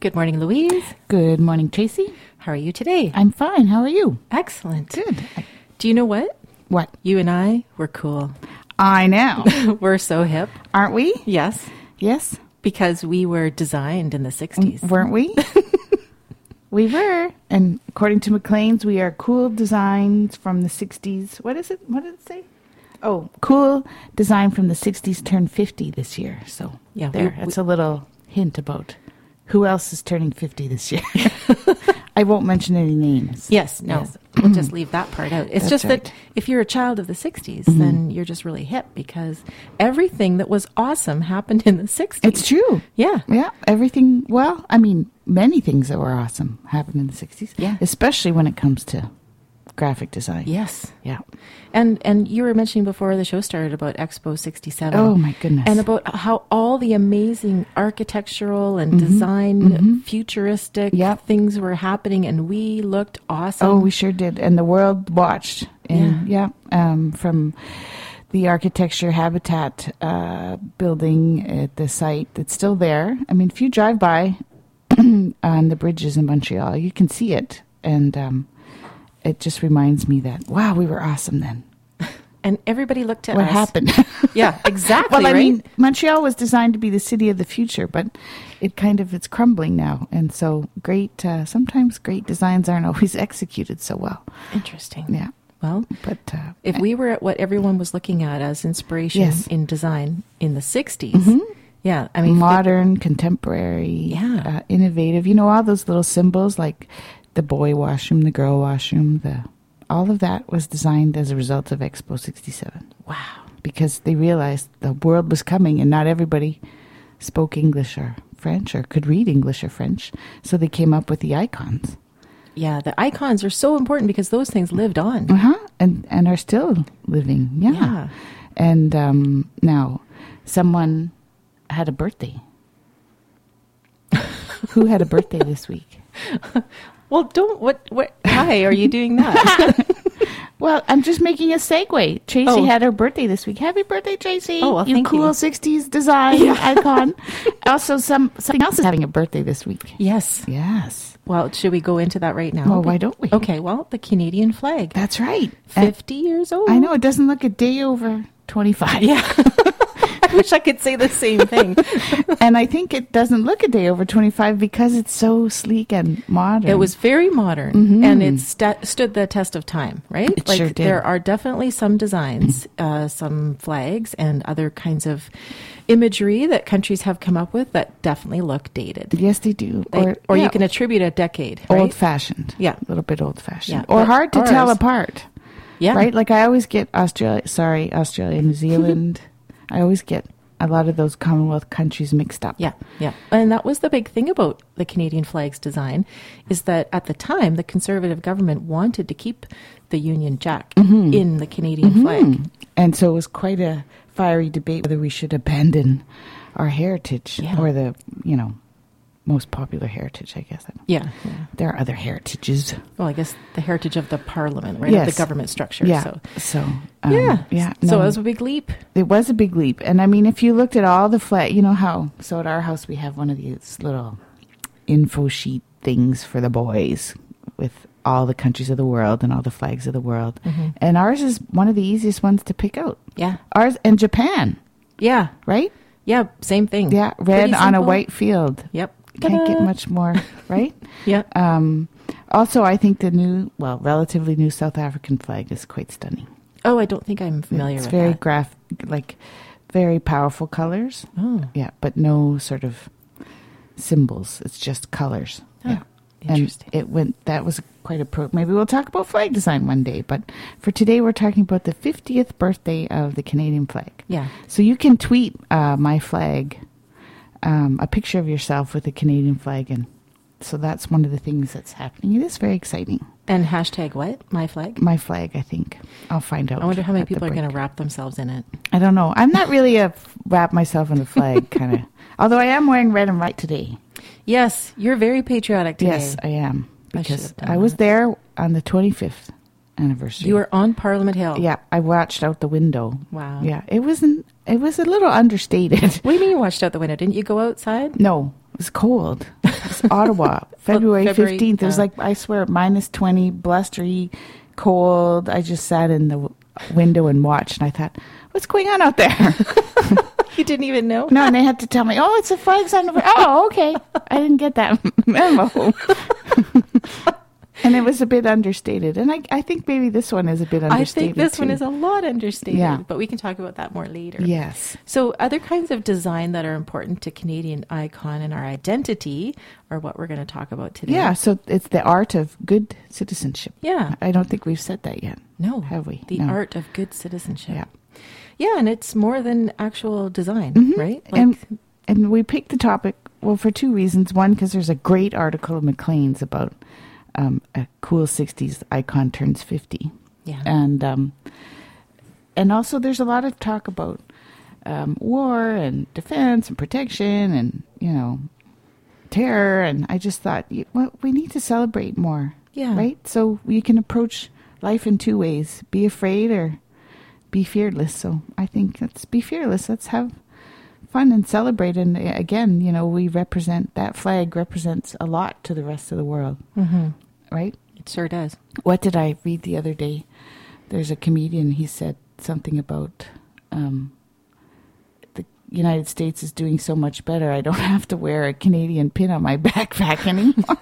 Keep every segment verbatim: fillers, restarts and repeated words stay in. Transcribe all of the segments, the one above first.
Good morning, Louise. Good morning, Tracy. How are you today? I'm fine. How are you? Excellent. Good. Do you know what? What? You and I, we're cool. I know. We're so hip. Aren't we? Yes. Yes. Because we were designed in the sixties. Weren't we? We were. And according to McLean's, we are cool designs from the sixties. What is it? What did it say? Oh, cool design from the sixties turned fifty this year. So Yeah, there. we- That's a little hint about who else is turning fifty this year. I won't mention any names. Yes, no. Yes. We'll just leave that part out. It's That's just right. that if you're a child of the sixties, then you're just really hip because everything that was awesome happened in the sixties. It's true. Yeah. Yeah. Everything, well, I mean, many things that were awesome happened in the sixties. Yeah. Especially when it comes to graphic design. Yes. Yeah. And and you were mentioning before the show started about Expo sixty-seven. Oh, my goodness. And about how all the amazing architectural and design futuristic Yep. things were happening, and we looked awesome. Oh, we sure did. And the world watched. And yeah, um, from the architecture habitat uh, building at the site that's still there. I mean, if you drive by on the bridges in Montreal, you can see it. And um, it just reminds me that, wow, we were awesome then. And everybody looked at What us. happened? Yeah, exactly. Well, I right? mean, Montreal was designed to be the city of the future, but it kind of, it's crumbling now. And so great, uh, sometimes great designs aren't always executed so well. Interesting. Yeah. Well, But uh, if we were at what everyone was looking at as inspiration Yes. in design in the sixties, yeah, I mean, modern, contemporary, Yeah. uh, innovative, you know, all those little symbols like the boy washroom, the girl washroom, the all of that was designed as a result of Expo sixty-seven. wow. Because they realized the world was coming and not everybody spoke English or French or could read English or French. So they came up with the icons. Yeah, the icons are so important because those things lived on. Uh-huh. And, and are still living. Yeah. Yeah. And um, now someone had a birthday. Who had a birthday this week? Well, don't, what, what, why are you doing that? Well, I'm just making a segue. Tracy Oh. had her birthday this week. Happy birthday, Tracy! Oh, well, you thank cool you. sixties design icon. Also, some something else is having a birthday this week. Yes. Yes. Well, should we go into that right now? Well, why don't we? Okay, well, the Canadian flag. That's right. And fifty years old. I know it doesn't look a day over twenty-five. Yeah. I wish I could say the same thing. And I think it doesn't look a day over twenty-five because it's so sleek and modern. It was very modern, and it st- stood the test of time, right? It like sure did. there are definitely some designs, uh, some flags, and other kinds of imagery that countries have come up with that definitely look dated. Yes, they do. They- or yeah, you can attribute a decade, right? old-fashioned. Yeah. A little bit old-fashioned. Yeah, Or but hard to tell ours- apart. Yeah, Right? Like I always get Australia, sorry, Australia, New Zealand. I always get a lot of those Commonwealth countries mixed up. Yeah, yeah. And that was the big thing about the Canadian flag's design, is that at the time, the Conservative government wanted to keep the Union Jack in the Canadian flag. And so it was quite a fiery debate whether we should abandon our heritage Yeah. or the, you know, most popular heritage, I guess. Yeah, yeah. There are other heritages. Well, I guess the heritage of the parliament, right? Yes. Of the government structure. Yeah. So, So, um, yeah. yeah. So no. it was a big leap. It was a big leap. And I mean, if you looked at all the flag, you know how, so at our house we have one of these little info sheet things for the boys with all the countries of the world and all the flags of the world. And ours is one of the easiest ones to pick out. Yeah. Ours and Japan, Yeah. right? Yeah. Same thing. Yeah, red Pretty on a simple. white field. Yep. Can't get Ta-da. much more, right? Yeah. Um, also, I think the new, well, relatively new South African flag is quite stunning. Oh, I don't think I'm familiar It's with very that. graph, like very powerful colors. Oh. Yeah, but no sort of symbols. It's just colors. Oh, yeah. interesting. And it went, that was quite a pro. Maybe we'll talk about flag design one day. But for today, we're talking about the fiftieth birthday of the Canadian flag. Yeah. So you can tweet uh, my flag, um, a picture of yourself with the Canadian flag. And so that's one of the things that's happening. It is very exciting. And hashtag what? My flag? My flag, I think. I'll find out. I wonder how many at the people are break. going to wrap themselves in it. I don't know. I'm not really a f- wrap myself in the flag kind of. Although I am wearing red and white today. Yes, you're very patriotic today. Yes, I am. I should Because have done I, was that. there on the twenty-fifth anniversary. You were on Parliament Hill. Yeah, I watched out the window. Wow. Yeah, it wasn't. It was a little understated. What do you mean you watched out the window? Didn't you go outside? No, it was cold. It's Ottawa, February February, fifteenth. It was uh, like, I swear, minus twenty, blustery, cold. I just sat in the w- window and watched, and I thought, what's going on out there? You didn't even know? No, and they had to tell me, oh, it's a flags on the... Oh, okay. I didn't get that memo. And it was a bit understated. And I, I think maybe this one is a bit understated, I think this too. one is a lot understated, Yeah. but we can talk about that more later. Yes. So other kinds of design that are important to Canadian icon and our identity are what we're going to talk about today. Yeah, so it's the art of good citizenship. Yeah. I don't think we've said that yet. No. Have we? The No. art of good citizenship. Yeah. Yeah, and it's more than actual design, Mhm. right? and and we picked the topic, well, for two reasons. One, because there's a great article of Maclean's about um, a cool sixties icon turns fifty. yeah. And um, and also there's a lot of talk about um, war and defense and protection and, you know, terror. And I just thought, y- well, we need to celebrate more, yeah. right? So you can approach life in two ways: be afraid or be fearless. So I think let's be fearless. Let's have fun and celebrate. And uh, again, you know, we represent, that flag represents a lot to the rest of the world, Mm-hmm. right? It sure does. What did I read the other day? There's a comedian, he said something about um, the United States is doing so much better, I don't have to wear a Canadian pin on my backpack anymore.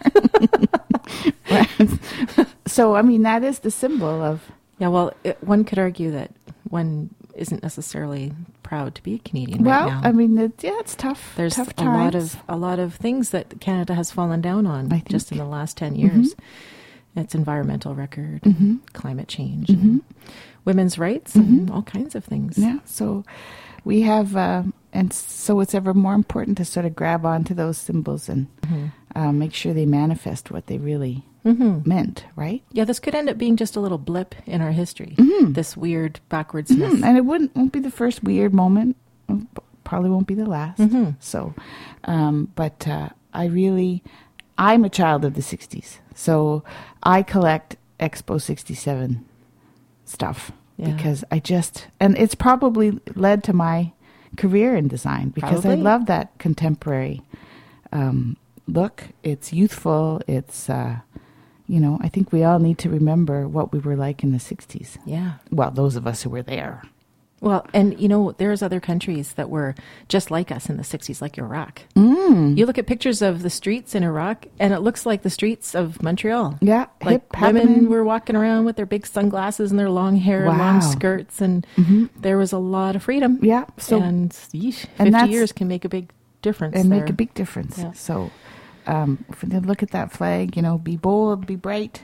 So, I mean, that is the symbol of... Yeah, well, it, one could argue that one isn't necessarily proud to be a Canadian Well, right now. I mean, it, yeah, it's tough. There's tough a lot times. of a lot of things that Canada has fallen down on I think. just in the last ten years. Its environmental record, Mhm. climate change, Mhm. and women's rights, and all kinds of things. Yeah, so we have, uh, and so it's ever more important to sort of grab onto those symbols and Mhm. uh, make sure they manifest what they really Mhm. meant, right? Yeah, this could end up being just a little blip in our history. Mhm. This weird backwardsness. Mhm. And it wouldn't won't be the first weird moment. Probably won't be the last. Mhm. So, um, but uh, I really, I'm a child of the sixties, so I collect Expo sixty-seven stuff Yeah. because I just, and it's probably led to my career in design because Probably. I love that contemporary um, look. It's youthful. It's, uh, you know, I think we all need to remember what we were like in the sixties. Yeah. Well, those of us who were there. Well, and you know, there's other countries that were just like us in the sixties, like Iraq. Mm. You look at pictures of the streets in Iraq, and it looks like the streets of Montreal. Yeah, Like hip women happening. were walking around with their big sunglasses and their long hair, and Wow. long skirts, and Mhm. there was a lot of freedom. Yeah, so and yeesh, and fifty that's- years can make a big difference. and there. make a big difference. Yeah. So, um, if we look at that flag, you know, be bold, be bright,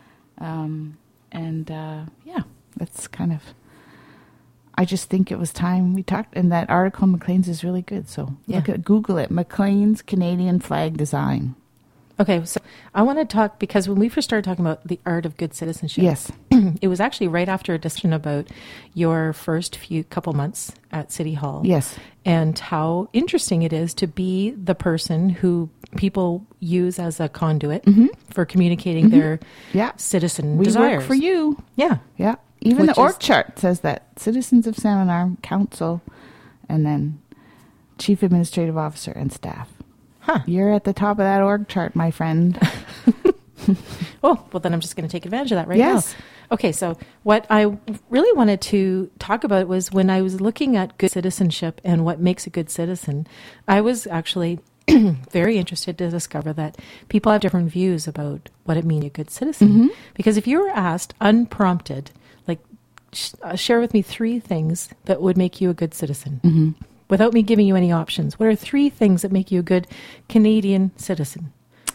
um, and uh, yeah, that's kind of. I just think it was time we talked, and that article Maclean's is really good. So Yeah. look at Google it, Maclean's Canadian Flag Design. Okay, so I want to talk because when we first started talking about the art of good citizenship, Yes. it was actually right after a discussion about your first few couple months at City Hall. Yes. And how interesting it is to be the person who people use as a conduit Mhm. for communicating their Yeah. citizen We desires. work for you. Yeah. Yeah. Even Which the org is- chart says that citizens of Salmon Arm, council, and then chief administrative officer and staff. Huh. You're at the top of that org chart, my friend. Oh, well, then I'm just going to take advantage of that right Yes. now. Okay, so what I really wanted to talk about was when I was looking at good citizenship and what makes a good citizen, I was actually very interested to discover that people have different views about what it means to be a good citizen. Mhm. Because if you were asked unprompted, like, sh- uh, share with me three things that would make you a good citizen, Mm-hmm. without me giving you any options, what are three things that make you a good Canadian citizen?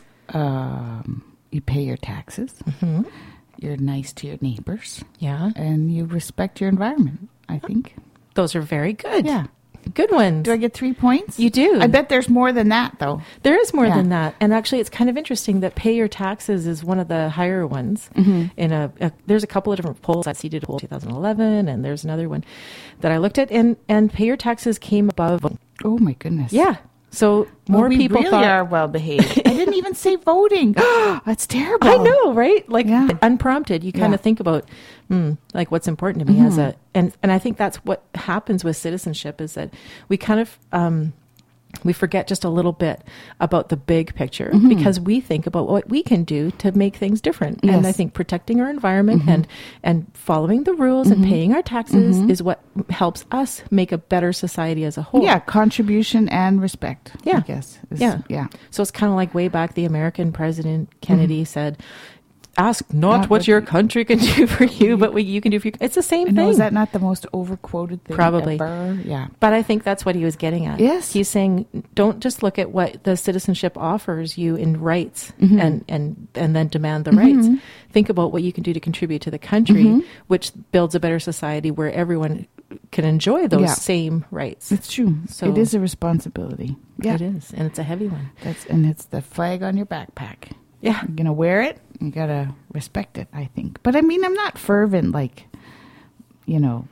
Um, you pay your taxes. hmm You're nice to your neighbors, Yeah, and you respect your environment. I think. those are very good. Yeah. Good ones. Do I get three points? You do. I bet there's more than that, though. There is more Yeah. than that. And actually, it's kind of interesting that pay your taxes is one of the higher ones. Mm-hmm. In a, a There's a couple of different polls. I see did a poll twenty eleven, and there's another one that I looked at, and, and pay your taxes came above. Oh my goodness. Yeah. So more Well, we people really thought. are well behaved. I didn't even say voting. That's terrible. I know, right? Like Yeah. unprompted, you kind Yeah. of think about, hmm, like what's important to me Mhm. as a, and and I think that's what happens with citizenship is that we kind of um, we forget just a little bit about the big picture Mhm. because we think about what we can do to make things different. Yes. And I think protecting our environment Mhm. and, and following the rules Mhm. and paying our taxes Mhm. is what helps us make a better society as a whole. Yeah, contribution and respect. I Yeah. guess. is- Yeah. Yeah. So it's kind of like way back, the American President Kennedy said, ask not, Not what what your you- country can do for you, but what you can do for you. It's the same I know, thing. is that not the most overquoted thing Probably. ever? Yeah. But I think that's what he was getting at. Yes. He's saying, don't just look at what the citizenship offers you in rights Mhm. and, and, and then demand the Mhm. rights. Think about what you can do to contribute to the country, Mhm. which builds a better society where everyone can enjoy those Yeah. same rights. It's true. So- it is a responsibility. Yeah. It is. And it's a heavy one. That's and it's the flag on your backpack. Yeah. You're gonna wear it. You gotta respect it. I think. But I mean, I'm not fervent like, you know,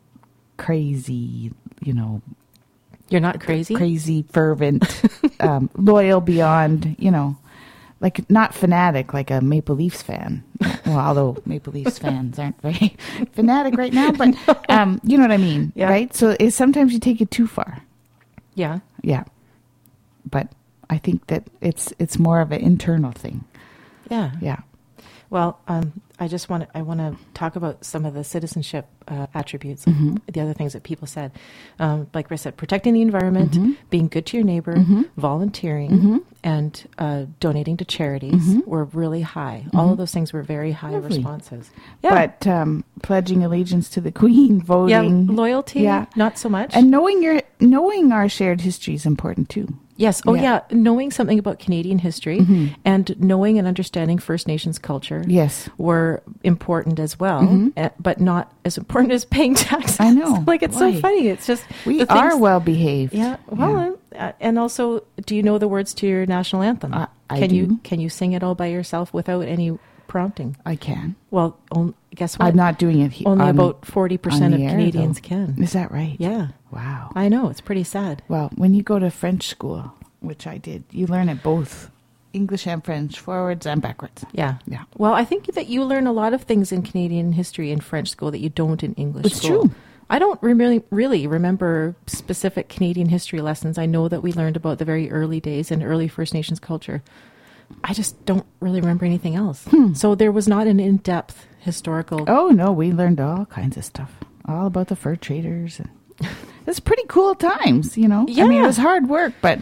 crazy. You know, You're not crazy? crazy fervent, um, loyal beyond. You know, like not fanatic like a Maple Leafs fan. Well, although Maple Leafs fans aren't very fanatic right now, but um, you know what I mean, Yeah. right? So it's, sometimes you take it too far. Yeah. Yeah, but I think that it's it's more of an internal thing. Yeah. Yeah. Well, um, I just want to, I want to talk about some of the citizenship uh, attributes, Mhm. the other things that people said. Um, like I said, protecting the environment, Mhm. being good to your neighbor, Mhm. volunteering, Mhm. and uh, donating to charities Mhm. were really high. All Mhm. of those things were very high Lovely. responses. Yeah. But um, pledging allegiance to the Queen, yeah, voting, loyalty, Yeah. not so much. and knowing your knowing our shared history is important too. yes. Oh, Yeah. yeah. Knowing something about Canadian history Mhm. and knowing and understanding First Nations culture Yes, were important as well, Mhm. eh, but not as important as paying taxes. I know. like, it's Why? so funny. It's just we the are things- well behaved. Yeah. Well, uh, and also, do you know the words to your national anthem? I- I can do. you can you sing it all by yourself without any prompting? I can. Well, on, guess what? I'm not doing it. He- Only on- about forty percent on of the air, Canadians though. can. Is that right? Yeah, Wow. I know. It's pretty sad. Well, when you go to French school, which I did, you learn it both English and French, forwards and backwards. Yeah. Yeah. Well, I think that you learn a lot of things in Canadian history in French school that you don't in English It's school. true. I don't really, really remember specific Canadian history lessons. I know that we learned about the very early days and early First Nations culture. I just don't really remember anything else. Hmm. So there was not an in-depth historical. Oh no, we learned all kinds of stuff, all about the fur traders. And it's pretty cool times, you know. I mean, Yeah. it was hard work, but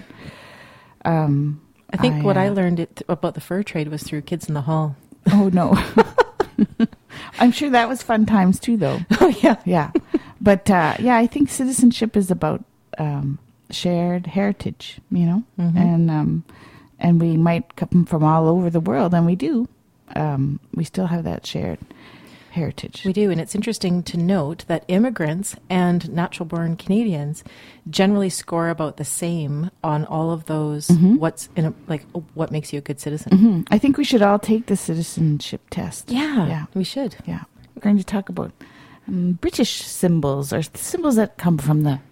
um, I think what uh, I learned it, about the fur trade was through Kids in the Hall. Oh no, I'm sure that was fun times too, though. Oh, yeah. Yeah, but uh, yeah, I think citizenship is about um, shared heritage, you know, Mhm. and um, and we might come from all over the world, and we do. Um, we still have that shared heritage. We do, and it's interesting to note that immigrants and natural-born Canadians generally score about the same on all of those. Mhm. What's in a, like what makes you a good citizen? hmm I think we should all take the citizenship test. Yeah, Yeah. we should. Yeah. We're going to talk about um, British symbols or symbols that come from the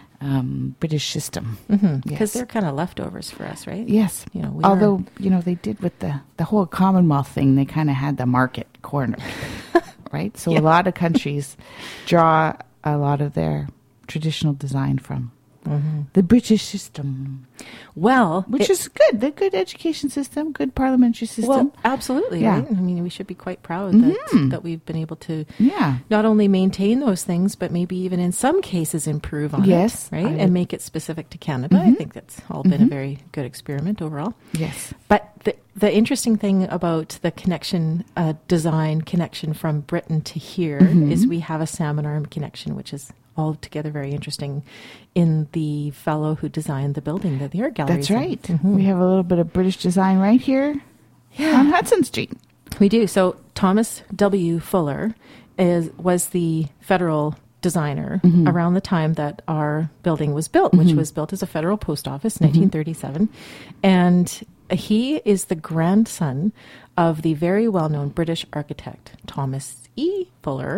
um, British system. Because Yes. they're kind of leftovers for us, right? Yes. You know, we Although, are- you know, they did with the, the whole Commonwealth thing, they kind of had the market cornered, right? So Yeah. a lot of countries draw a lot of their traditional design from Mhm. the British system, well, which it- is good. The good education system, good parliamentary system. well, absolutely, Yeah. right? I mean, we should be quite proud that Mhm. that we've been able to yeah. not only maintain those things, but maybe even in some cases improve on Yes, it, right? I would- And make it specific to Canada. I Mhm. think that's all been a Mhm. very good experiment overall. Yes. But the the interesting thing about the connection, uh, design connection from Britain to here Mhm. is we have a salmon arm connection, which is altogether very interesting in the fellow who designed the building that the art gallery That's is in. right. Mhm. We have a little bit of British design right here on Hudson Street. We do. So Thomas W. Fuller is was the federal designer Mhm. around the time that our building was built, which Mhm. was built as a federal post office in nineteen thirty-seven. And he is the grandson of the very well-known British architect Thomas E. Fuller,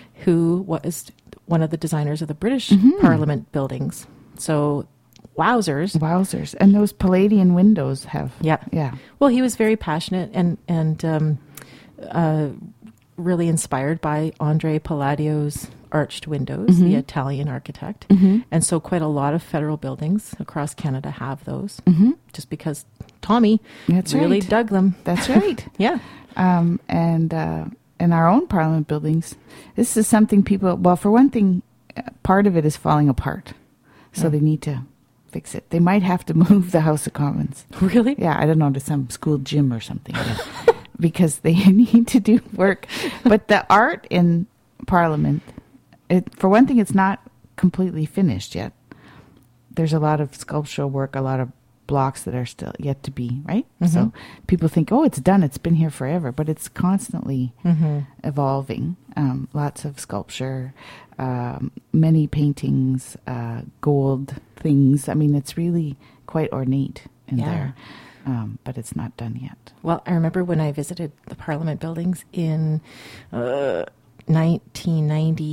who was one of the designers of the British Mhm. Parliament buildings. So, wowzers. Wowzers. And those Palladian windows have. Yeah. Yeah. Well, he was very passionate and and um, uh, really inspired by Andre Palladio's arched windows, mm-hmm. the Italian architect. Mm-hmm. And so quite a lot of federal buildings across Canada have those, mm-hmm. just because Tommy That's really right. dug them. That's right. Yeah. Um, and uh, in our own Parliament buildings, this is something people, well, for one thing, part of it is falling apart. So mm. they need to fix it. They might have to move the House of Commons. Really? Yeah, I don't know, to some school gym or something. Because they need to do work. But the art in Parliament, it, for one thing, it's not completely finished yet. There's a lot of sculptural work, a lot of blocks that are still yet to be, right? Mm-hmm. So people think, oh, it's done, it's been here forever. But it's constantly mm-hmm. evolving. Um, lots of sculpture, um, many paintings, uh, gold things. I mean, it's really quite ornate in yeah. there. Um, but it's not done yet. Well, I remember when I visited the Parliament buildings in uh, nineteen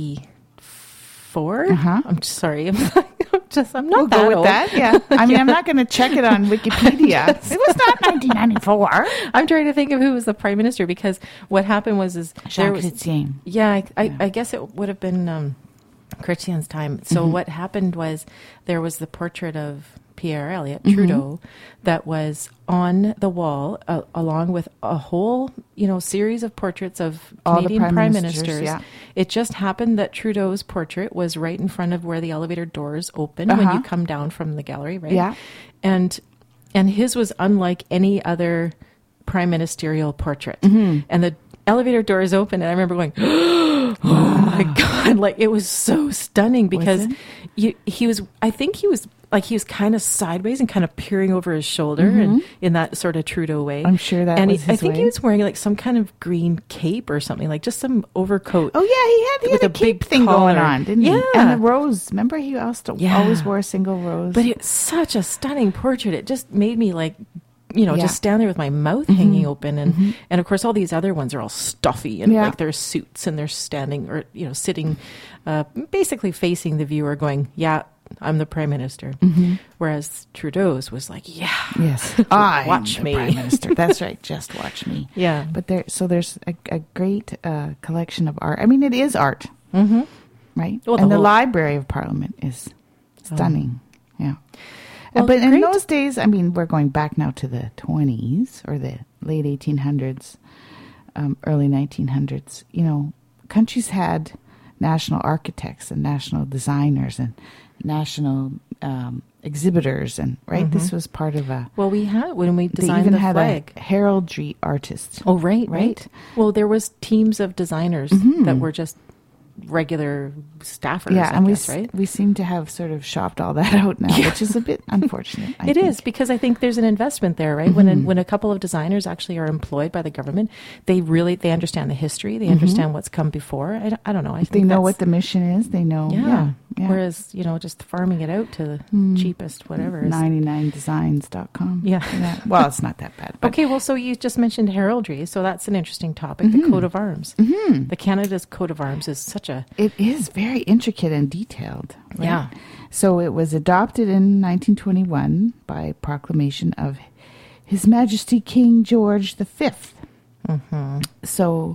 ninety-four. Uh-huh. I'm just, sorry. I'm just, I'm not we'll that go with old. that, yeah. I mean, yeah. I'm not going to check it on Wikipedia. Yes. It was not nineteen ninety-four. I'm trying to think of who was the Prime Minister, because what happened was... is Jacques Chrétien. Yeah, I, I, yeah. I guess it would have been um, Chrétien's time. So mm-hmm. what happened was there was the portrait of Pierre Elliott Trudeau mm-hmm. that was on the wall uh, along with a whole, you know, series of portraits of All Canadian prime, prime ministers. ministers. Yeah. It just happened that Trudeau's portrait was right in front of where the elevator doors open uh-huh. when you come down from the gallery, right? Yeah. And and his was unlike any other prime ministerial portrait. Mm-hmm. And the elevator doors open, and I remember going, oh my God, like it was so stunning because you, he was, I think he was like, he was kind of sideways and kind of peering over his shoulder mm-hmm. and in that sort of Trudeau way. I'm sure that and was he, his I think way. he was wearing like some kind of green cape or something, like just some overcoat. Oh yeah, he had, he had a, a cape thing collar. going on, didn't yeah. he? And the rose. Remember, he also yeah. always wore a single rose. But it's such a stunning portrait. It just made me like, you know, yeah. just stand there with my mouth mm-hmm. hanging open. And, mm-hmm. and of course, all these other ones are all stuffy and yeah. like they're suits and they're standing or, you know, sitting, uh, basically facing the viewer going, yeah, I'm the Prime Minister. Mm-hmm. Whereas Trudeau's was like, yeah, yes, I watch the me. Prime Minister. That's right. Just watch me. Yeah. But there, so there's a, a great uh, collection of art. I mean, it is art, mm-hmm. right? Well, the and the whole... Library of Parliament is stunning. Oh. Yeah. Well, but in great. those days, I mean, we're going back now to the twenties or the late eighteen hundreds, um, early nineteen hundreds. You know, countries had national architects and national designers and national um, exhibitors, and right, mm-hmm. this was part of a. Well, we had when we designed they even the had flag. A heraldry artists. Oh, right, right, right. Well, there was teams of designers mm-hmm. that were just regular staffers. Yeah, I and guess, we right? we seem to have sort of shopped all that out now, which is a bit unfortunate. I it think. is, because I think there's an investment there, right? Mm-hmm. When a, when a couple of designers actually are employed by the government, they really they understand the history, they mm-hmm. understand what's come before. I, I don't know. I think they know what the mission is. They know. Yeah. yeah, yeah. Whereas you know, just farming it out to the mm. cheapest whatever. ninety-nine designs dot com. Yeah. yeah. Well, it's not that bad. But. Okay. Well, so you just mentioned heraldry, so that's an interesting topic. Mm-hmm. The coat of arms. Mm-hmm. The Canada's coat of arms is such a. It is very intricate and detailed. Right? Yeah. So it was adopted in nineteen twenty-one by proclamation of His Majesty King George the Fifth. Mm-hmm. So,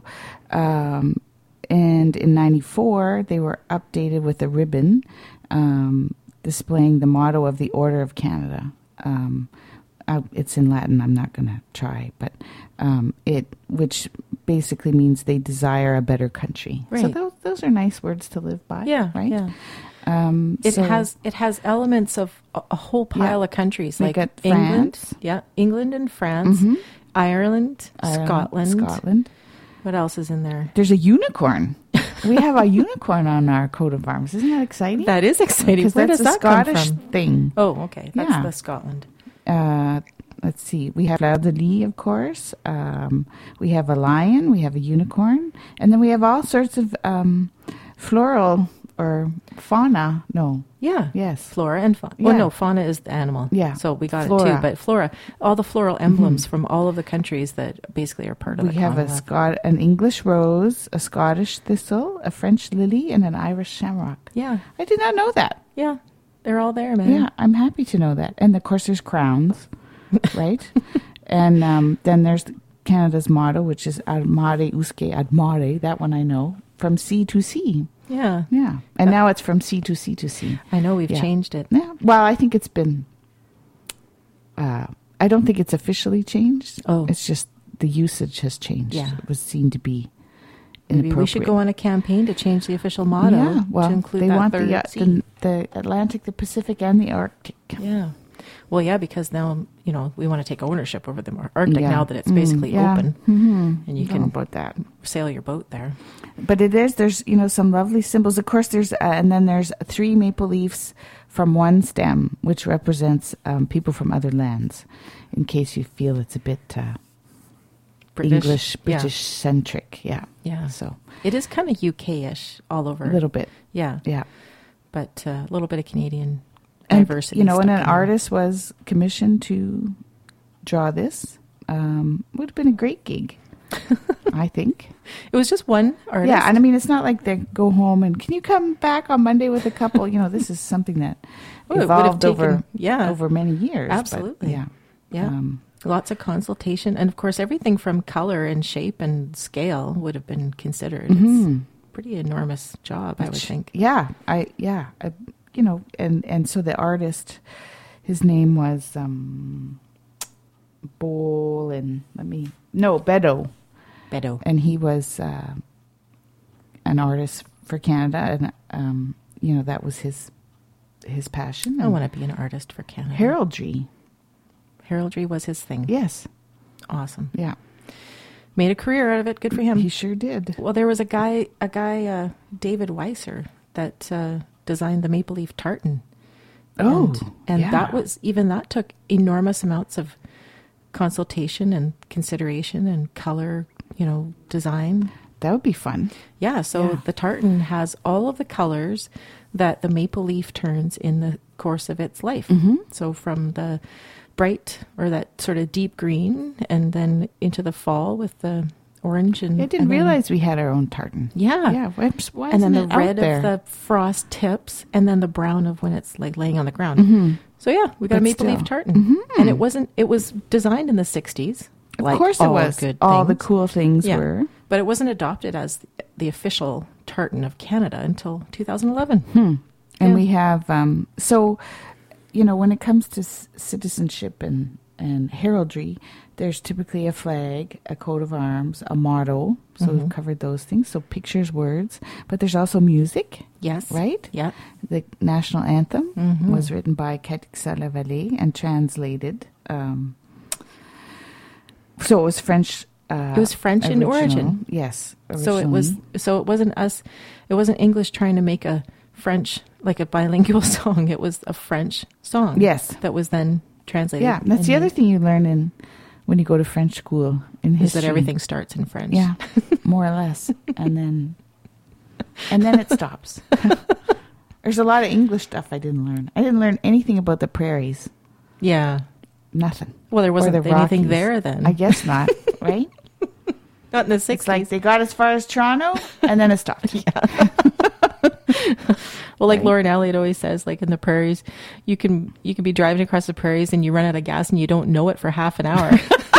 um, and in ninety-four, they were updated with a ribbon um, displaying the motto of the Order of Canada. Um, uh, it's in Latin. I'm not going to try, but um, it, which basically means they desire a better country. Right. So those those are nice words to live by. Yeah. Right. Yeah. Um, it so has it has elements of a, a whole pile yeah. of countries We like got England, France. yeah, England and France, Mhm. Ireland, Ireland, Scotland. Scotland. What else is in there? There's a unicorn. We have a unicorn on our coat of arms. Isn't that exciting? That is exciting. Because Where that's does a that come Scottish from? thing. Oh, okay. That's Yeah. the Scotland. Uh, let's see. We have Fleur de Lis, of course. Um, we have a lion. We have a unicorn. And then we have all sorts of um, floral or fauna. No. Yeah. Yes. Flora and fauna. Yeah. Well, no, fauna is the animal. Yeah. So we got Flora. it too. But flora, all the floral emblems mm-hmm. from all of the countries that basically are part of We the have a Commonwealth. Scot- an English rose, a Scottish thistle, a French lily, and an Irish shamrock. Yeah. I did not know that. Yeah. They're all there, man. Yeah, I'm happy to know that. And of course, there's crowns, right? And um, then there's Canada's motto, which is Ad Mare Usque Ad Mare. That one I know. from sea to sea. Yeah. Yeah. And now it's from sea to sea to sea. I know we've Yeah. changed it. Yeah. Well, I think it's been, uh, I don't think it's officially changed. Oh. It's just the usage has changed. Yeah. It was seen to be Maybe we should go on a campaign to change the official motto Yeah. Well, to include they that want third the, uh, sea. the, the Atlantic, the Pacific, and the Arctic. Yeah. Well, yeah, because now, you know, we want to take ownership over the Arctic Yeah. now that it's Mm, basically yeah. open Mm-hmm. and you Know can about that. sail your boat there. But it is, there's, you know, some lovely symbols. Of course, there's, uh, and then there's three maple leaves from one stem, which represents um, people from other lands, in case you feel it's a bit uh, British, English, yeah. British-centric. Yeah. Yeah. So It is kind of U K-ish all over. a little bit. Yeah. Yeah. But uh, a little bit of Canadian And, diversity. you know, and stuck an in there. artist was commissioned to draw this. Um, would have been a great gig, I think. It was just one artist. Yeah, and I mean, it's not like they go home and can you come back on Monday with a couple? You know, this is something that Oh, it would have evolved taken- over yeah. over many years. but Absolutely. yeah, Yeah. Um, Lots of consultation. And of course, everything from color and shape and scale would have been considered. mhm. It's a pretty enormous job, I would Which- think. Yeah, I yeah, I, you know, and and so the artist, his name was um, Bowl and let me no Bedo. Bedo. And he was uh, an artist for Canada, and um, you know that was his his passion. I And want to be an artist for Canada. heraldry. Heraldry was his thing. Yes, Awesome. yeah, Made a career out of it. Good for him. he sure did. Well, there was a guy, a guy, uh, David Weiser, that uh, designed the maple leaf tartan. Oh, and, and yeah. that was even that took enormous amounts of consultation and consideration and color, you know, design. That would be fun. Yeah, so Yeah. the tartan has all of the colors that the maple leaf turns in the course of its life. Mhm. So from the bright or that sort of deep green, and then into the fall with the orange and I didn't and then- realize we had our own tartan. yeah, Yeah, why, why and then the isn't it out red there? of the frost tips, and then the brown of when it's like laying on the ground. Mhm. So yeah, we got But a maple still. leaf tartan, Mhm. and it wasn't. It was designed in the sixties. Of course, it was. Good All the things. cool things Yeah. were. But it wasn't adopted as the official tartan of Canada until two thousand eleven. Hmm. And Yeah. we have um, so, you know, when it comes to c- citizenship and and heraldry, there's typically a flag, a coat of arms, a motto. So Mhm. we've covered those things. So pictures, words, but there's also music, Yes. right? Yeah. The national anthem Mhm. was written by Catix La Vallée and translated. Um, so it was French. Uh, It was French in original. origin. Yes. So it was. originally. So it wasn't us. It wasn't English trying to make a French, like a bilingual song. It was a French song. Yes. That was then translated. Yeah, that's and the other thing you learn in when you go to French school in is history. that everything starts in French. Yeah, more or less, and then and then it stops. There's a lot of English stuff I didn't learn. I didn't learn anything about the prairies. Yeah. Nothing. Well, there wasn't the anything Rockies. there then. I guess not. Right? Not in the It's sixties. like they got as far as Toronto and then it stopped. Well, like Right. Lauren Elliott always says, like in the prairies, you can you can be driving across the prairies and you run out of gas and you don't know it for half an hour.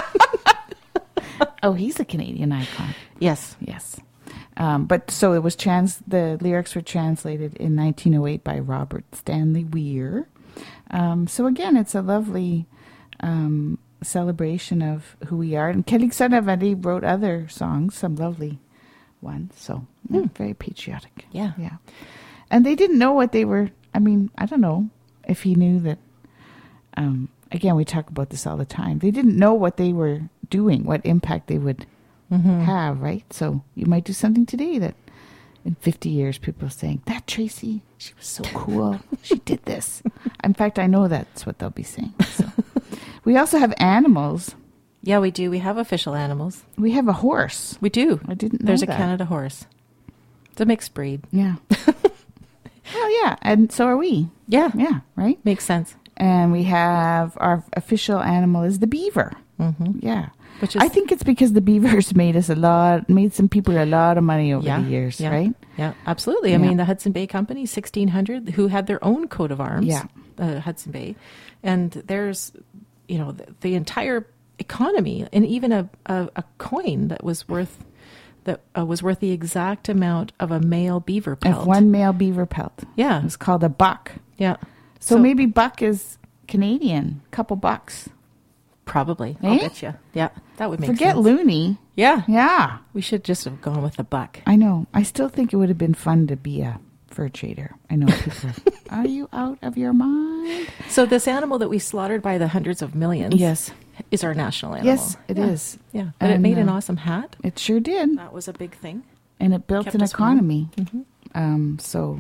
Oh, he's a Canadian icon. Yes. Yes. Um, but so it was trans. The lyrics were translated in nineteen oh eight by Robert Stanley Weir. Um, so again, it's a lovely um, celebration of who we are. And Kelly Vallée wrote other songs, some lovely ones. So yeah, Hmm. very patriotic. Yeah. Yeah. And they didn't know what they were. I mean, I don't know if he knew that. Um, again, we talk about this all the time. They didn't know what they were doing, what impact they would Mm-hmm. have, right? So you might do something today that in fifty years people are saying, that Tracy, she was so cool. She did this. In fact, I know that's what they'll be saying. So. We also have animals. Yeah, we do. We have official animals. We have a horse. We do. I didn't know There's a that. Canada horse. It's a mixed breed. Yeah. Well, yeah. And so are we. Yeah. Yeah, right? Makes sense. And we have our official animal is the beaver. Mm-hmm. Yeah. Which is I think it's because the beavers made us a lot, made some people a lot of money over Yeah, the years, yeah. right? Yeah, absolutely. I Yeah. mean, the Hudson Bay Company, sixteen hundred, who had their own coat of arms, Yeah. uh, Hudson Bay. And there's, you know, the, the entire economy and even a, a, a coin that was worth that uh, was worth the exact amount of a male beaver pelt. Of one male beaver pelt. Yeah. It's called a buck. Yeah. So, So- maybe buck is Canadian. Couple bucks. Probably. Eh? I'll bet you. Yeah. That would make Forget sense. loony. Yeah. Yeah. We should just have gone with the buck. I know. I still think it would have been fun to be a fur trader. I know people. Are you out of your mind? So this animal that we slaughtered by the hundreds of millions Yes. is our national animal. Yes, it yeah. is. Yeah. But it And, made an uh, awesome hat. It sure did. That was a big thing. And it built Kept an us warm. economy. Mm-hmm. Um, so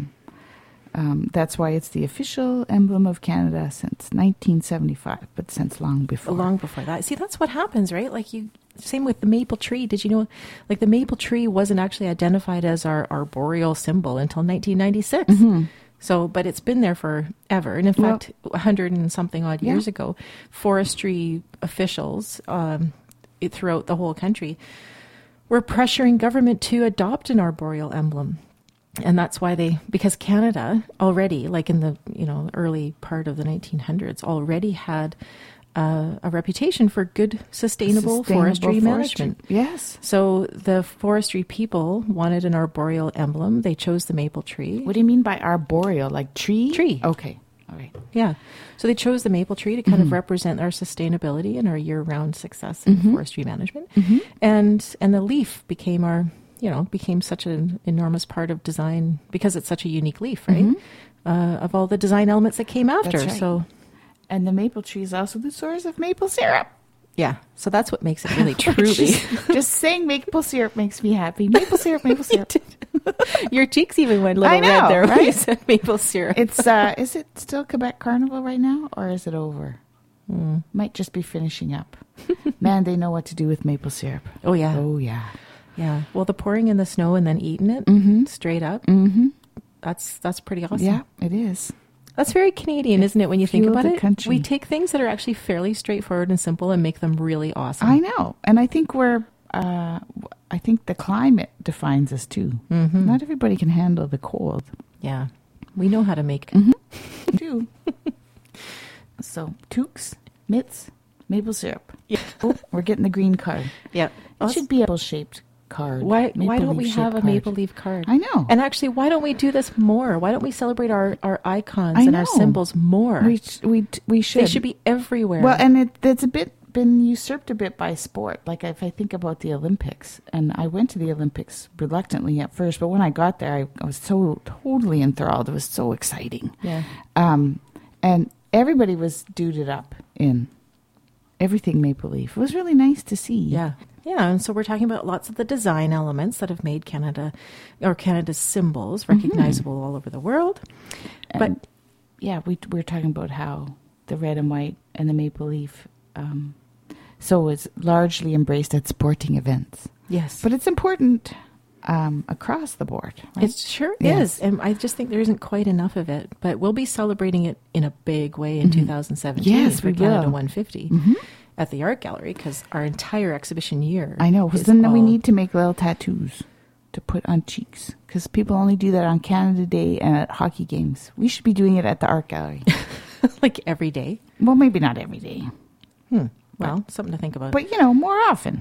um, that's why it's the official emblem of Canada since nineteen seventy-five, but since long before. Long before that. See, that's what happens, right? Like you, same with the maple tree. Did you know, like the maple tree wasn't actually identified as our arboreal symbol until nineteen ninety-six. Mm-hmm. So, but it's been there forever. And in Well- fact, a hundred and something odd Yeah. years ago, forestry officials um, it- throughout the whole country were pressuring government to adopt an arboreal emblem. And that's why they, because Canada already, like in the, you know, early part of the nineteen hundreds, already had uh, a reputation for good, sustainable, Sustainable forestry, management. Yes. So the forestry people wanted an arboreal emblem. They chose the maple tree. What do you mean by arboreal? Like tree? Tree. Okay. All right. Yeah. So they chose the maple tree to kind Mm-hmm. of represent our sustainability and our year-round success in Mhm. forestry management. Mm-hmm. And and the leaf became our, you know, became such an enormous part of design because it's such a unique leaf, right? Mhm. Uh, of all the design elements that came after. That's right. So And the maple tree is also the source of maple syrup. yeah. So that's what makes it really truly. just, just saying maple syrup makes me happy. Maple syrup, maple syrup. Your cheeks even went a little I know, red there when you right? said maple syrup. It's uh is it still Quebec Carnival right now or is it over? Mm. Might just be finishing up. Man, they know what to do with maple syrup. Oh yeah. Oh yeah. Yeah. Well, the pouring in the snow and then eating it Mm-hmm. straight up. Mm-hmm. That's that's pretty awesome. Yeah, it is. That's very Canadian, isn't it? When you think fueled about the it, country. we take things that are actually fairly straightforward and simple and make them really awesome. I know. And I think we're uh I think the climate defines us too. Mm-hmm. Not everybody can handle the cold. Yeah, we know how to make. Mm-hmm. Too. So, toques, mitts, maple syrup. Yeah. Oh, we're getting the green card. Yeah. It should be a maple-shaped card. Why? Why Maple don't we leaf-shaped have a card. maple leaf card? I know. And actually, why don't we do this more? Why don't we celebrate our, our icons I and our know. symbols more? we sh- we we should. They should be everywhere. Well, and it it's a bit been usurped a bit by sport. Like if I think about the Olympics, and I went to the Olympics reluctantly at first, but when I got there, I, I was so totally enthralled. It was so exciting. yeah. Um, and everybody was duded up in everything maple leaf. It was really nice to see. Yeah. Yeah, and so we're talking about lots of the design elements that have made Canada, or Canada's symbols, recognizable all over the world. And But yeah, we we're talking about how the red and white and the maple leaf. Um, so it's largely embraced at sporting events, yes, but it's important um, across the board. Right? it sure Yes. is, and I just think there isn't quite enough of it. But we'll be celebrating it in a big way in Mhm. two thousand seventeen Yes, for we Canada will. one fifty Mhm. at the Art Gallery, because our entire exhibition year. I know. Because is then we all- need to make little tattoos to put on cheeks. Because people only do that on Canada Day and at hockey games. We should be doing it at the art gallery. like every day. Well, maybe not every day, Hmm. Well, something to think about. but you know, more often.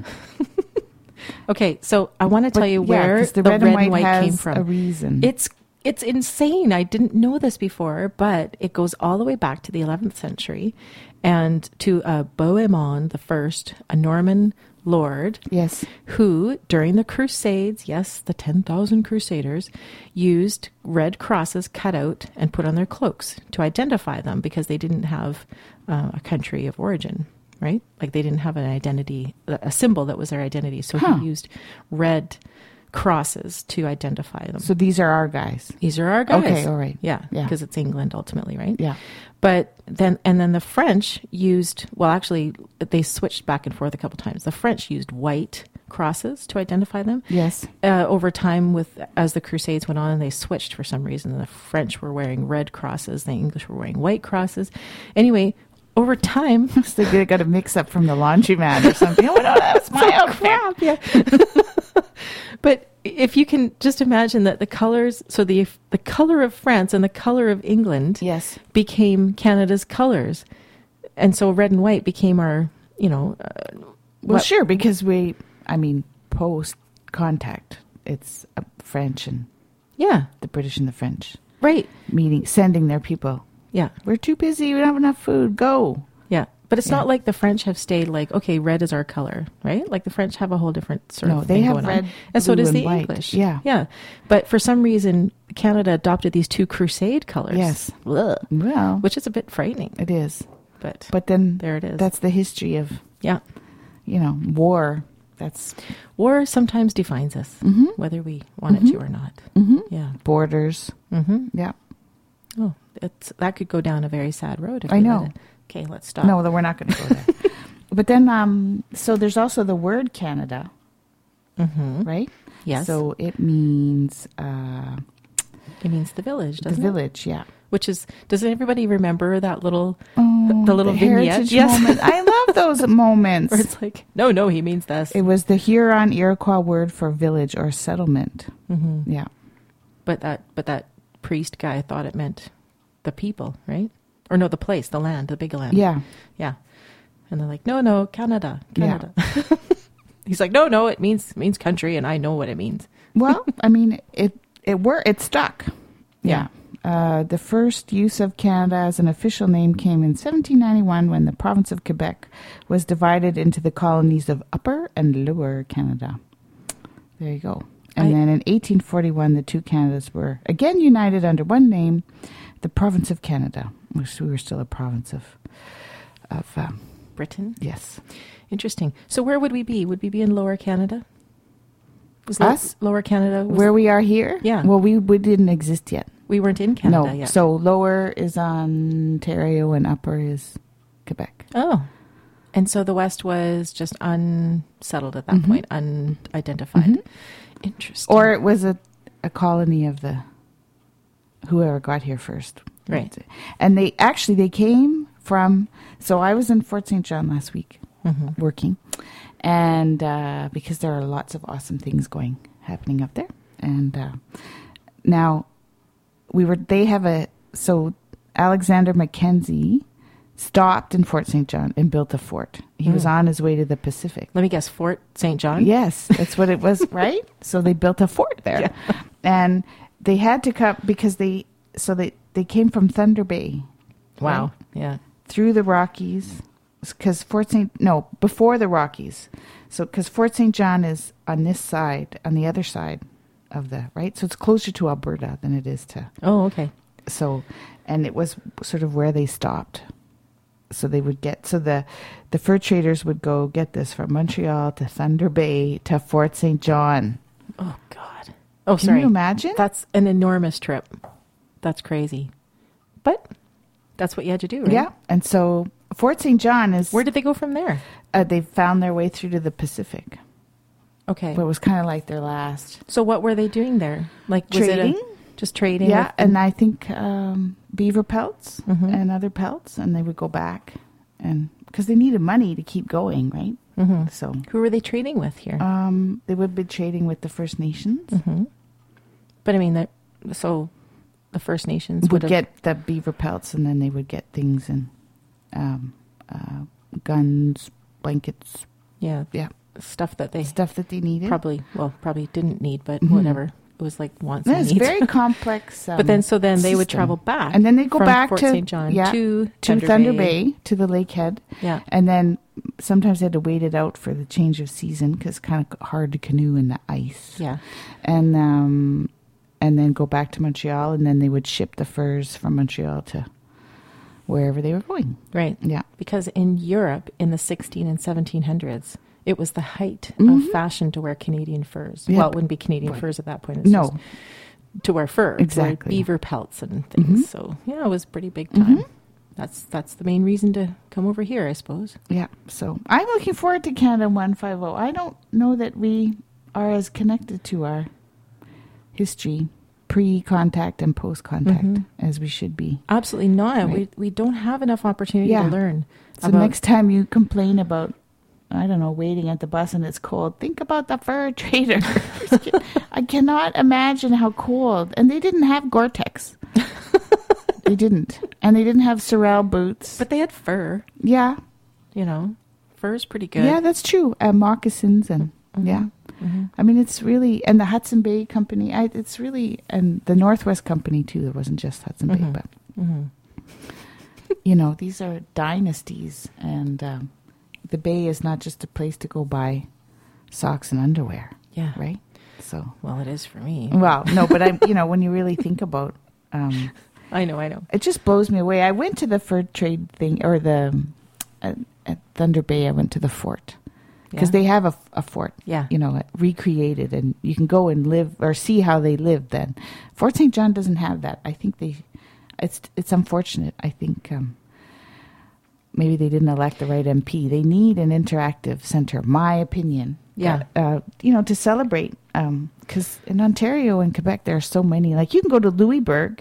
Okay, so I want to tell But, you yeah, where 'cause the, red, and white has came from. a reason. It's it's insane. I didn't know this before, but it goes all the way back to the eleventh century, and to uh, Bohemond the First, a Norman lord, yes. who during the Crusades, yes, the ten thousand Crusaders, used red crosses cut out and put on their cloaks to identify them because they didn't have uh, a country of origin. Right? Like they didn't have an identity, a symbol that was their identity. So Huh. he used red crosses to identify them. So these are our guys. These are our guys. Okay, all right. Yeah, Yeah. because it's England ultimately, right? Yeah. But then, and then the French used, well, actually, they switched back and forth a couple times. The French used white crosses to identify them. Yes. Uh, over time, with as the Crusades went on, they switched for some reason. The French were wearing red crosses, the English were wearing white crosses. Anyway, over time, So they got a mix up from the laundromat or something. Oh, no, that's my outfit. crap, yeah. But if you can just imagine that the colors, so the the color of France and the color of England Yes. became Canada's colors, and so red and white became our, you know, uh, Well, what- sure, because we, I mean, post contact. It's uh, French and Yeah. the British and the French Right. meeting, sending their people. Yeah. We're too busy. We don't have enough food. Go. Yeah. But it's Yeah. not like the French have stayed like, okay, red is our color, right? Like the French have a whole different sort No, of they thing have going red, on. And so blue, does and the white. English. Yeah. Yeah. But for some reason, Canada adopted these two crusade colors. Yes. Ugh, Well, which is a bit frightening. it is. But, But then there it is. that's the history of, yeah. you know, war. That's War sometimes defines us, Mhm. whether we want Mhm. it to or not. hmm Yeah. borders. Mm-hmm. Yeah. Oh, it's that could go down a very sad road. If I we know. Let it. Okay, let's stop. No, we're not going to go there. But then, um, so there's also the word Canada, Mm-hmm. right? Yes. So it means uh, it means the village, the doesn't it? village, yeah. Which is, does everybody remember that little, Oh, the little vignette? heritage Yes. moment. I love those moments. where it's like, no, no, he means this. It was the Huron Iroquois word for village or settlement. Mm-hmm. Yeah. But that, but that priest guy thought it meant the people, right? Or no, the place, the land, the big land. Yeah. Yeah. And they're like, no, no, Canada, Yeah. Canada. He's like, no, no, it means means country, and I know what it means. Well, I mean, it it were it stuck. Yeah. Uh, the first use of Canada as an official name came in seventeen ninety-one when the province of Quebec was divided into the colonies of Upper and Lower Canada. There you go. And I- then in eighteen forty-one, the two Canadas were again united under one name, the province of Canada. Which we were still a province of, of um, Britain. yes. Interesting. So where would we be? Would we be in Lower Canada? Was Lo- Us? Lower Canada? Was, Where we are here? Yeah. Well, we, we didn't exist yet. we weren't in Canada no. yet. So lower is Ontario and upper is Quebec. Oh. And so the West was just unsettled at that Mhm. point, unidentified. Mhm. Interesting. Or it was a, a colony of the whoever got here first. Right. And they actually they came from so I was in Fort Saint John last week Mhm. working. And uh, because there are lots of awesome things going happening up there. And uh, now we were they have a so Alexander Mackenzie stopped in Fort Saint John and built a fort. He was Mm. on his way to the Pacific. Let me guess, Fort Saint John? Yes, that's what it was, right? So they built a fort there. Yeah. And they had to come because they so they, they came from Thunder Bay. Wow. right, Yeah. through the Rockies because Fort Saint no, before the Rockies. So cuz Fort Saint John is on this side, on the other side of the, right? So it's closer to Alberta than it is to Oh, okay. so and it was sort of where they stopped. So they would get so the the fur traders would go get this from Montreal to Thunder Bay to Fort Saint John. Oh, God. Oh, Can sorry. you imagine? That's an enormous trip. That's crazy. But that's what you had to do, right? Yeah, and so Fort Saint John is Where did they go from there? uh, they found their way through to the Pacific. Okay. But it was kind of like their last So what were they doing there? Like was trading. it a, just trading? Yeah, with- and I think um, beaver pelts Mhm. and other pelts, and they would go back and because they needed money to keep going, right? Mhm. So Who were they trading with here? um, they would be trading with the First Nations. hmm But I mean that. So the First Nations Would would have, get the beaver pelts, and then they would get things and um, uh, guns, blankets, yeah, yeah, stuff that they stuff that they needed. probably well probably didn't need, but Mhm. whatever. It was like wants Yeah, and it's needs. very complex. Um, but then so then they would system. travel back, and then they go from back Fort to Saint John yeah, to to Thunder, Thunder Bay. Bay. to the lakehead, Yeah. and then sometimes they had to wait it out for the change of season because it's kind of hard to canoe in the ice. Yeah. and um, and then go back to Montreal, and then they would ship the furs from Montreal to wherever they were going. Right. Yeah, Because in Europe in the sixteen and seventeen hundreds, it was the height Mhm. of fashion to wear Canadian furs. Yeah, Well, it wouldn't be Canadian but- furs at that point. It's no. just to wear fur, to wear Exactly. beaver pelts and things. Mhm. So yeah, it was pretty big time. Mhm. That's that's the main reason to come over here, I suppose. Yeah, so I'm looking forward to Canada one fifty. I don't know that we are as connected to our history, pre-contact and post-contact, Mhm. as we should be. Absolutely not. Right. We we don't have enough opportunity Yeah. to learn. So about- next time you complain about, I don't know, waiting at the bus and it's cold, think about the fur traders. I cannot imagine how cold. And they didn't have Gore-Tex. They didn't. And they didn't have Sorel boots. But they had fur, yeah. you know. Fur's pretty good. Yeah, that's true. Uh, moccasins and, Mhm. yeah. Mm-hmm. I mean, it's really, and the Hudson Bay Company, I, it's really, and the Northwest Company too. It wasn't just Hudson Mm-hmm. Bay, but, Mm-hmm. you know, these are dynasties, and um, the Bay is not just a place to go buy socks and underwear, Yeah. right? So, Well, it is for me. well, no, but I'm, you know, when you really think about, um, I know, I know. it just blows me away. I went to the fur trade thing, or the, um, at, at Thunder Bay, I went to the fort. Because Yeah. they have a, a fort, Yeah. you know, recreated, and you can go and live or see how they lived then. Fort Saint John doesn't have that. I think they, it's it's unfortunate. I think um, maybe they didn't elect the right M P. They need an interactive center, my opinion. Yeah. Uh, uh, you know, to celebrate. Because in Ontario and Quebec, there are so many. Like, you can go to Louisbourg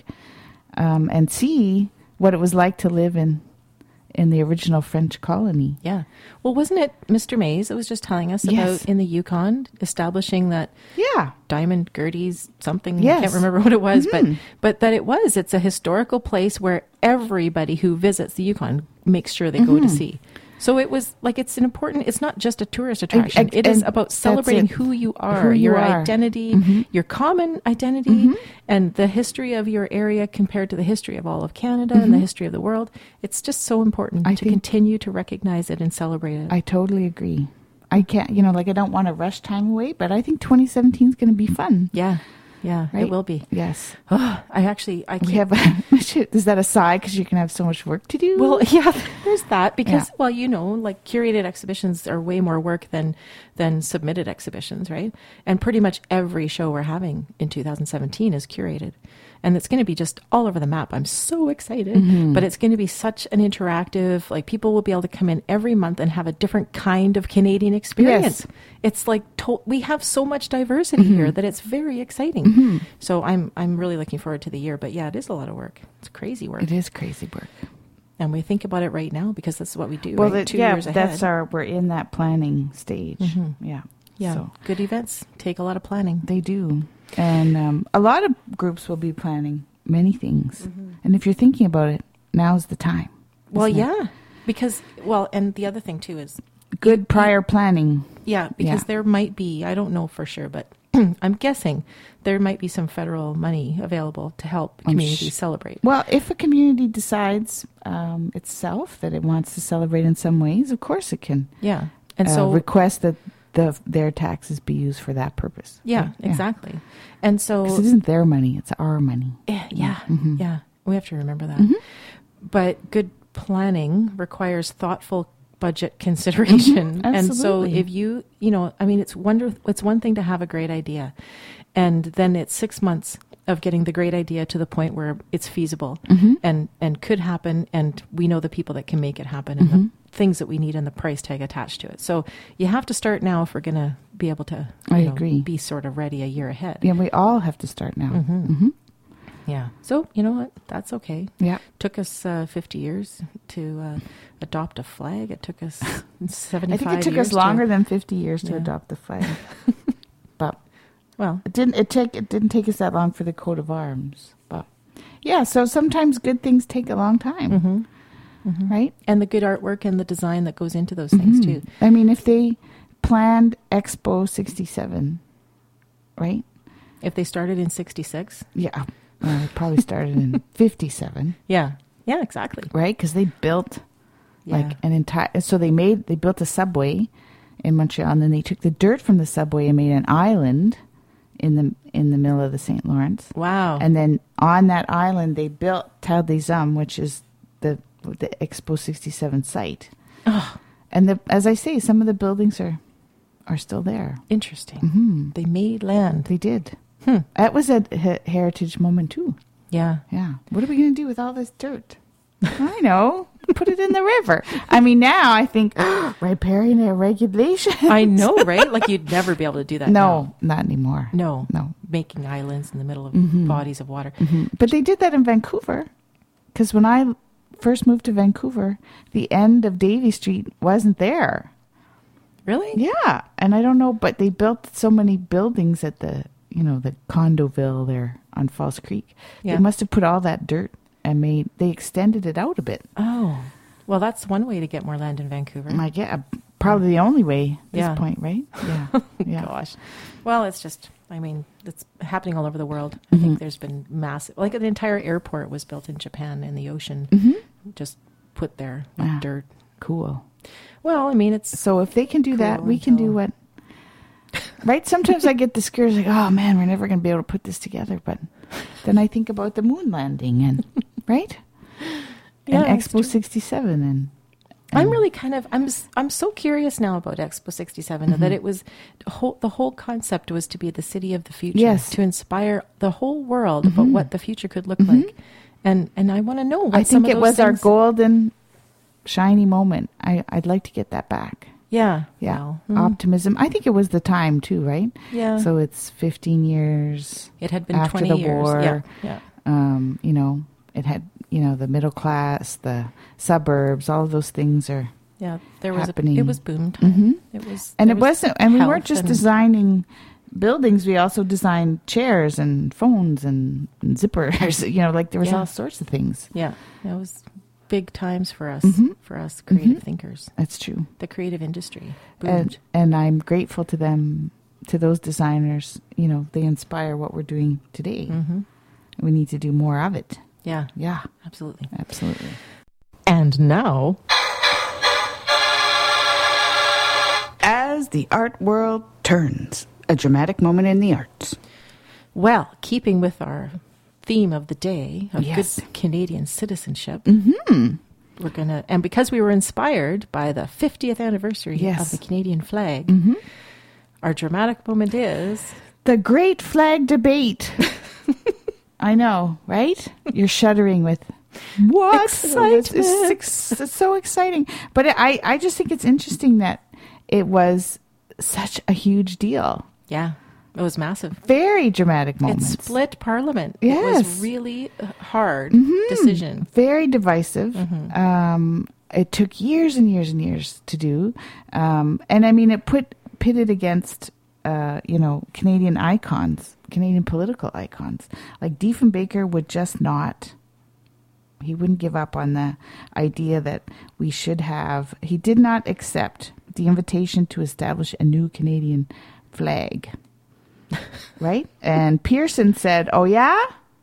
um, and see what it was like to live in in the original French colony. Yeah. Well, wasn't it Mister Mays that was just telling us Yes. about in the Yukon establishing that Yeah. Diamond Gertie's something? Yes. I can't remember what it was, Mhm. but but that it was. It's a historical place where everybody who visits the Yukon makes sure they go to Mhm. see. So it was like it's an important. It's not just a tourist attraction. I- it is and about that's celebrating it. who you are, Who you your are. identity, Mhm. your common identity, Mhm. and the history of your area compared to the history of all of Canada and the Mhm. history of the world. It's just so important I to think- continue to recognize it and celebrate it. I totally agree. I can't, you know, like, I don't want to rush time away, but I think twenty seventeen is going to be fun. yeah, yeah, Right? it will be. Yes. Oh, I actually, I We can't. have, shit, is that a sigh because you can have so much work to do? Well, yeah, there's that because, Yeah. well, you know, like curated exhibitions are way more work than than submitted exhibitions, right? And pretty much every show we're having in two thousand seventeen is curated, and it's going to be just all over the map. I'm so excited, Mhm. but it's going to be such an interactive. Like, people will be able to come in every month and have a different kind of Canadian experience. Yes. It's like to- we have so much diversity Mhm. here that it's very exciting. Mhm. So I'm I'm really looking forward to the year. But yeah, it is a lot of work. It's crazy work. It is crazy work. And we think about it right now because that's what we do. Well, right? that, Two yeah, years ahead. that's our, we're in that planning stage. Mhm. Yeah. yeah. So Good events take a lot of planning. they do. And um, a lot of groups will be planning many things. And if you're thinking about it, now's the time. Well, isn't it? yeah, because well, and the other thing too is Good prior planning. yeah, because Yeah. there might be I don't know for sure, but I'm guessing there might be some federal money available to help I'm communities sh- celebrate. Well, if a community decides um, itself that it wants to celebrate in some ways, of course it can Yeah, and uh, so request that the their taxes be used for that purpose. yeah, exactly. And so 'Cause it isn't their money; it's our money. yeah, yeah, Mhm. yeah, we have to remember that. Mhm. But good planning requires thoughtful budget consideration. Mhm, and so absolutely. if you, you know, I mean, it's wonder, it's one thing to have a great idea, and then it's six months of getting the great idea to the point where it's feasible Mhm. and, and could happen. And we know the people that can make it happen and Mhm. the things that we need and the price tag attached to it. So you have to start now if we're going to be able to you I know, agree. be sort of ready a year ahead. Yeah, we all have to start now. Mhm. Mhm. Yeah. So you know what? That's okay. Yeah. Took us uh, fifty years to uh, adopt a flag. It took us I seventy-five think it took years us longer To, than fifty years to Yeah. adopt the flag, but well, it didn't. It take it didn't take us that long for the coat of arms. But yeah, so sometimes good things take a long time, hmm hmm right? and the good artwork and the design that goes into those things Mhm. too. I mean, if they planned Expo sixty-seven, right? If they started in sixty-six, Yeah, well, it probably started in fifty-seven, yeah, yeah, exactly. right? Because they built Yeah. like an entire. So they made they built a subway in Montreal, and then they took the dirt from the subway and made an island in the in the middle of the Saint Lawrence. Wow. And then on that island, they built Terre des Hommes, which is the the Expo sixty-seven site. oh, And the, as I say, some of the buildings are are still there. interesting. Hmm They made land. They did. Hmm. That was a he- heritage moment too. Yeah. Yeah. What are we going to do with all this dirt? I know. Put it in the river. I mean, now I think riparian regulations. I know, right? Like you'd never be able to do that. No, not anymore. now. No. No. Making islands in the middle of Mhm. bodies of water. Mhm. But they did that in Vancouver. Because when I first moved to Vancouver, the end of Davie Street wasn't there. Really? Yeah. And I don't know, but they built so many buildings at the, you know, the Condoville there on False Creek. Yeah. They must have put all that dirt and made, they extended it out a bit. Oh. Well, that's one way to get more land in Vancouver. I get, probably the only way at this Yeah. point, right? Yeah. Yeah. Gosh. Well, it's just, I mean, it's happening all over the world. I Mhm. think there's been massive, like the entire airport was built in Japan in the ocean, Mhm. just put there with Wow. dirt. Cool. Well, I mean, it's, So if they can do that, Cool we can do until- what? Right? Sometimes I get discouraged, like, oh man, we're never going to be able to put this together. But then I think about the moon landing and, right? Yeah, and it's Expo true. sixty-seven. And, I'm and- really kind of, I'm, s- I'm so curious now about Expo sixty-seven Mhm. that it was, whole, the whole concept was to be the city of the future, Yes. to inspire the whole world about Mhm. what the future could look Mhm. like. And, and I want to know what I some think of it those was our things- golden, shiny moment. I, I'd like to get that back. Yeah. Yeah. Well, mm, Optimism. I think it was the time too, right? yeah. So it's fifteen years. It had been after twenty the years. war, Yeah. Yeah. Um, you know, it had, you know, the middle class, the suburbs, all of those things are. Yeah. There was happening. a, it was boom time. Mhm. It was, And there it was wasn't, and we weren't health just and- designing buildings, we also designed chairs and phones and, and zippers, you know, like there was Yeah. all sorts of things. Yeah. It was big times for us, Mhm. for us creative Mhm. thinkers. That's true. The creative industry boomed. And, and I'm grateful to them, to those designers, you know, they inspire what we're doing today. hmm We need to do more of it. Yeah. Yeah, Absolutely. absolutely. And now, As the art world turns, a dramatic moment in the arts. well, keeping with our theme of the day of Yes. good Canadian citizenship, Mm-hmm. we're gonna, and because we were inspired by the fiftieth anniversary Yes. of the Canadian flag, Mm-hmm. our dramatic moment is The great flag debate. I know, right? You're shuddering with what? Excitement. It's, it's, it's so exciting. But I, I just think it's interesting that it was such a huge deal. yeah, it was massive. Very dramatic moments. It split Parliament. It Yes. was really a hard Mhm. decision. Very divisive. Mhm. Um, it took years and years and years to do. Um, and I mean, it put pitted against, uh, you know, Canadian icons, Canadian political icons. Like Diefenbaker would just not, he wouldn't give up on the idea that we should have, he did not accept the invitation to establish a new Canadian flag. Right? And Pearson said, oh, yeah?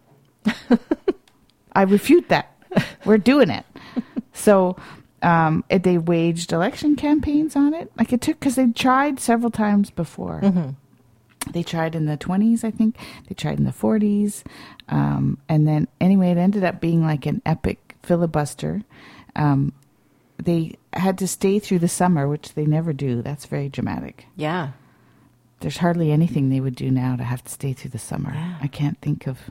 I refute that. We're doing it. So um, it, they waged election campaigns on it. Like it took, because they tried several times before. Mhm. They tried in the twenties, I think. They tried in the forties. Um, and then, anyway, it ended up being like an epic filibuster. Um, they had to stay through the summer, which they never do. That's very dramatic. Yeah. There's hardly anything they would do now to have to stay through the summer. Yeah. I can't think of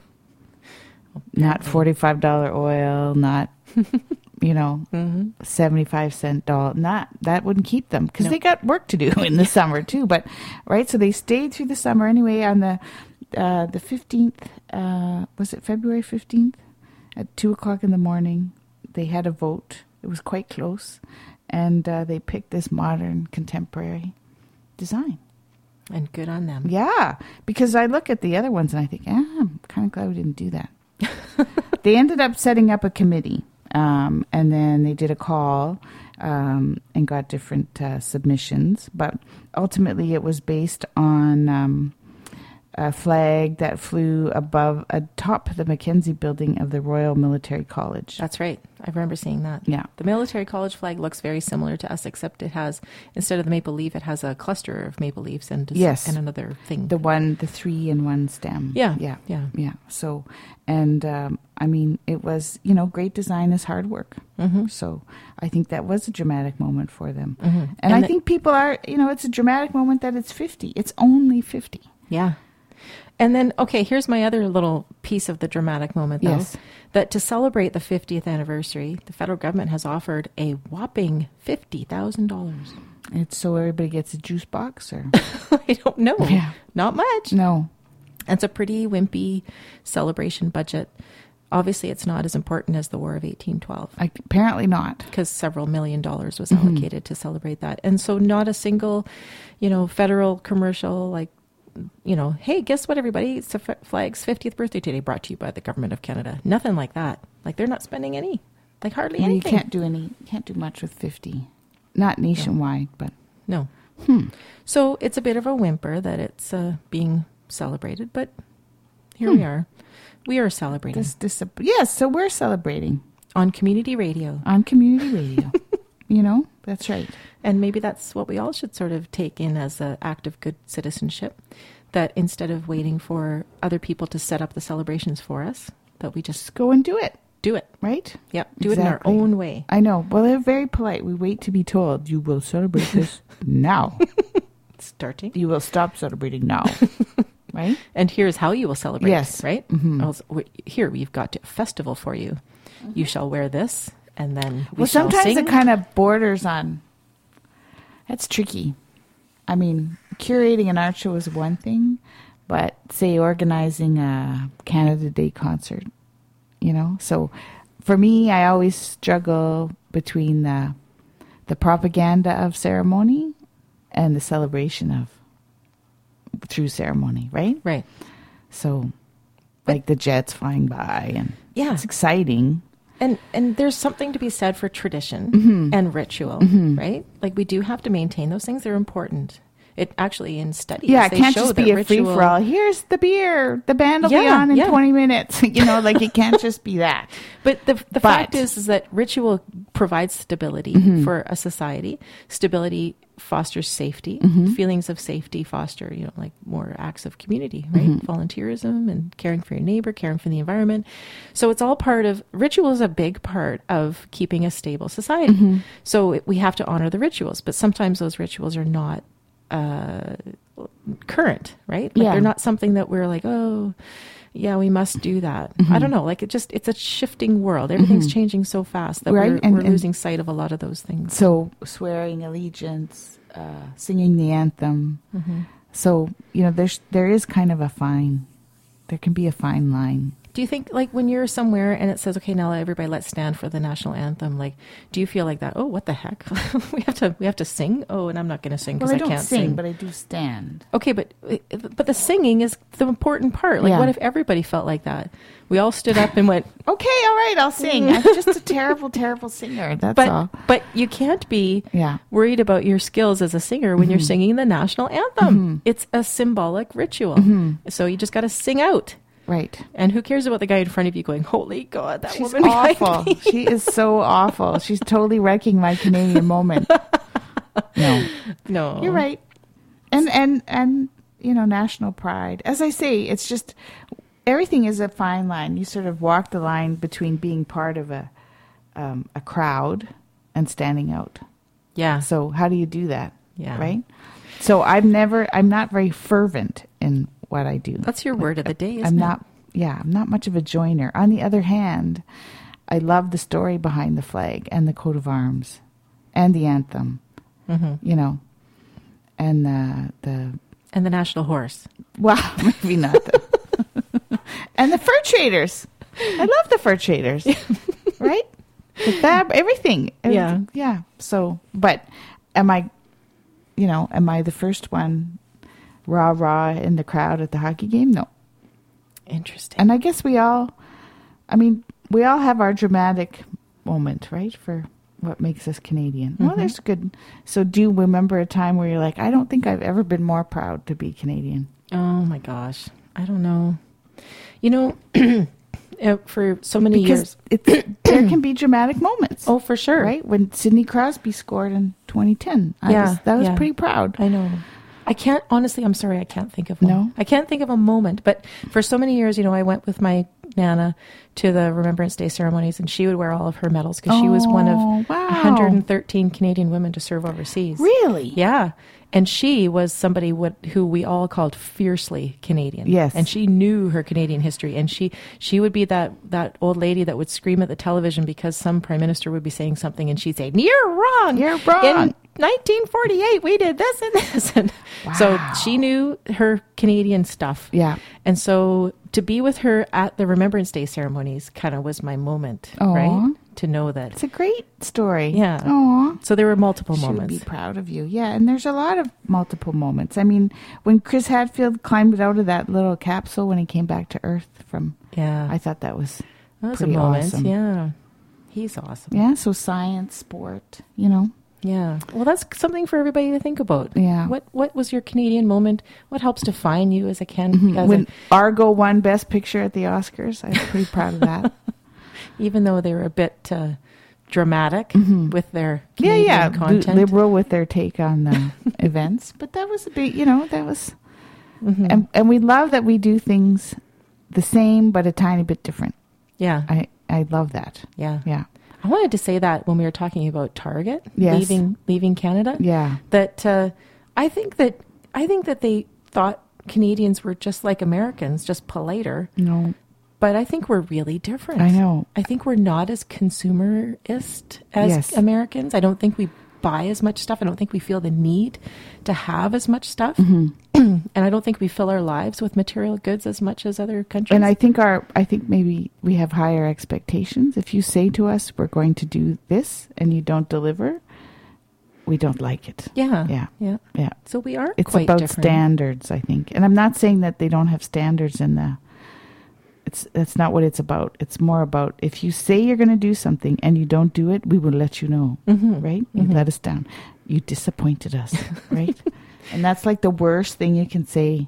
not forty-five dollars oil, not, you know, hmm seventy-five cent doll. Not, that wouldn't keep them because No. they got work to do in the summer too. But, right, so they stayed through the summer anyway. On the uh, the fifteenth, uh, was it February fifteenth? At two o'clock in the morning, they had a vote. It was quite close. And uh, they picked this modern, contemporary design. And good on them. Yeah, because I look at the other ones and I think, ah, I'm kind of glad we didn't do that. They ended up setting up a committee, um, and then they did a call um, and got different uh, submissions. But ultimately, it was based on um, a flag that flew above, atop the Mackenzie building of the Royal Military College. That's right. I remember seeing that. Yeah. The military college flag looks very similar to us, except it has, instead of the maple leaf, it has a cluster of maple leaves and Yes. and another thing. The one, the three in one stem. yeah. Yeah. Yeah. Yeah. So, and um, I mean, it was, you know, great design is hard work. Mm-hmm. So I think that was a dramatic moment for them. Mm-hmm. And, I the- think people are, you know, it's a dramatic moment that it's fifty. It's only fifty. Yeah. And then, okay, here's my other little piece of the dramatic moment, though. Yes. That to celebrate the fiftieth anniversary, the federal government has offered a whopping fifty thousand dollars. It's so everybody gets a juice box or? I don't know. Yeah. Not much. No. It's a pretty wimpy celebration budget. Obviously, it's not as important as the War of eighteen twelve. I, apparently not. Because several million dollars was Mhm. allocated to celebrate that. And so not a single, you know, federal commercial like, you know, hey, guess what, everybody? It's the F- flag's fiftieth birthday today, brought to you by the government of Canada. Nothing like that. Like, they're not spending any, like hardly Well, you anything. can't do any, you can't do much with fifty. Not nationwide, no. but... No. Hmm. So it's a bit of a whimper that it's uh, being celebrated, but here hmm. we are. We are celebrating. This, this, yes, so we're celebrating. On community radio. On community radio. You know, that's right. And maybe that's what we all should sort of take in as an act of good citizenship, that instead of waiting for other people to set up the celebrations for us, that we just go and do it. Do it. Right? Yep. Do exactly. it in our own way. I know. Well, they're very polite. We wait to be told, you will celebrate this now. Starting. You will stop celebrating now. Right? And here's how you will celebrate. Yes. Right? Mm-hmm. Also, here, we've got a festival for you. Mm-hmm. You shall wear this, and then we well, shall sometimes sing. it kind of borders on... That's tricky. I mean, curating an art show is one thing, but say organizing a Canada Day concert, you know? So for me, I always struggle between the the propaganda of ceremony and the celebration of through ceremony, right? Right. So like the jets flying by and yeah. it's exciting. And and there's something to be said for tradition mm-hmm. and ritual, mm-hmm. right? Like we do have to maintain those things. They're important. It actually in studies, yeah, it they can't show just that be a ritual, free for all. Here's the beer. The band will yeah, be on in yeah. twenty minutes. You know, like it can't just be that. But the the but, fact is, is that ritual provides stability mm-hmm. for a society. Stability fosters safety. Mm-hmm. Feelings of safety foster, you know, like more acts of community, right? Mm-hmm. Volunteerism and caring for your neighbor, caring for the environment. So it's all part of, ritual is a big part of keeping a stable society. Mm-hmm. So it, we have to honor the rituals, but sometimes those rituals are not uh, current, right? Like yeah. they're not something that we're like, oh, yeah, we must do that. Mm-hmm. I don't know. Like it just, it's a shifting world. Everything's mm-hmm. changing so fast that right? we're, and, we're and losing sight of a lot of those things. So swearing allegiance, uh, singing the anthem. Mm-hmm. So, you know, there's, there is kind of a fine, there can be a fine line. Do you think, like, when you're somewhere and it says, okay, now everybody let's stand for the national anthem, like, do you feel like that? Oh, what the heck? we have to we have to sing? Oh, and I'm not going to sing because well, I, I don't can't sing, sing. but I do stand. Okay, but but the singing is the important part. Like, yeah. what if everybody felt like that? We all stood up and went, okay, all right, I'll sing. I'm just a terrible, terrible singer. That's but, all. But you can't be yeah. worried about your skills as a singer when mm-hmm. you're singing the national anthem. Mm-hmm. It's a symbolic ritual. Mm-hmm. So you just got to sing out. Right. And who cares about the guy in front of you going, holy God, that She's woman behind awful. me. She is so awful. She's totally wrecking my Canadian moment. No. No. You're right. And, and, and, you know, national pride. As I say, it's just, everything is a fine line. You sort of walk the line between being part of a, um, a crowd and standing out. Yeah. So how do you do that? Yeah. Right? So I'm never, I'm not very fervent in what I do. That's your like, word of the day, isn't I'm it? not, yeah, I'm not much of a joiner. On the other hand, I love the story behind the flag and the coat of arms and the anthem, mm-hmm. you know, and the, the, and the national horse. well, maybe not the, and the fur traders. I love the fur traders, right? The fab, everything. Yeah. Yeah. So, but am I, you know, am I the first one rah rah in the crowd at the hockey game? No. Interesting. And I guess we all, I mean, we all have our dramatic moment, right? For what makes us Canadian. Mm-hmm. Well, there's good. So do you remember a time where you're like, I don't think I've ever been more proud to be Canadian? Oh my gosh. I don't know. You know, uh, for so many because years. It's, there can be dramatic moments. Oh, for sure. Right? When Sidney Crosby scored in twenty ten. I Yeah, was, that was yeah. pretty proud. I know. I can't, honestly, I'm sorry, I can't think of one. No? I can't think of a moment, but for so many years, you know, I went with my Nana to the Remembrance Day ceremonies, and she would wear all of her medals because she was one of Oh, wow. one hundred thirteen Canadian women to serve overseas. Really? Yeah. And she was somebody what, who we all called fiercely Canadian. Yes. And she knew her Canadian history. And she, she would be that, that old lady that would scream at the television because some prime minister would be saying something and she'd say, you're wrong. You're wrong. In nineteen forty-eight, we did this and this. And Wow. so she knew her Canadian stuff. Yeah. And so to be with her at the Remembrance Day ceremonies kind of was my moment, Aw. right? To know that. It's a great story. Yeah. Aw. So there were multiple She would moments. be proud of you. Yeah, and there's a lot of multiple moments. I mean, when Chris Hadfield climbed out of that little capsule when he came back to Earth from, Yeah. I thought that was That was a pretty moment. awesome. Yeah. He's awesome. Yeah, so science, sport, you know. Yeah. Well, that's something for everybody to think about. Yeah. What What was your Canadian moment? What helps define you as a can? Mm-hmm. As When a, Argo won Best Picture at the Oscars, I'm pretty proud of that. even though they were a bit uh, dramatic Mm-hmm. with their Yeah, Canadian yeah, content. li- liberal with their take on the events, but that was a bit, you know, that was, Mhm. and and we love that we do things the same but a tiny bit different. Yeah. I I love that. Yeah. Yeah, I wanted to say that when we were talking about Target Yes. leaving leaving Canada. yeah, That uh, I think that I think that they thought Canadians were just like Americans, just politer. no, But I think we're really different. I know. I think we're not as consumerist as Yes. Americans. I don't think we buy as much stuff. I don't think we feel the need to have as much stuff. Mm-hmm. And I don't think we fill our lives with material goods as much as other countries. And I think our I think maybe we have higher expectations. If you say to us we're going to do this and you don't deliver, we don't like it. yeah. Yeah. Yeah. Yeah. So we are It's quite about different. standards, I think. And I'm not saying that they don't have standards in the it's that's not what it's about. It's more about if you say you're going to do something and you don't do it, we will let you know, Mhm. right? You Mhm. let us down. You disappointed us, right? And that's like the worst thing you can say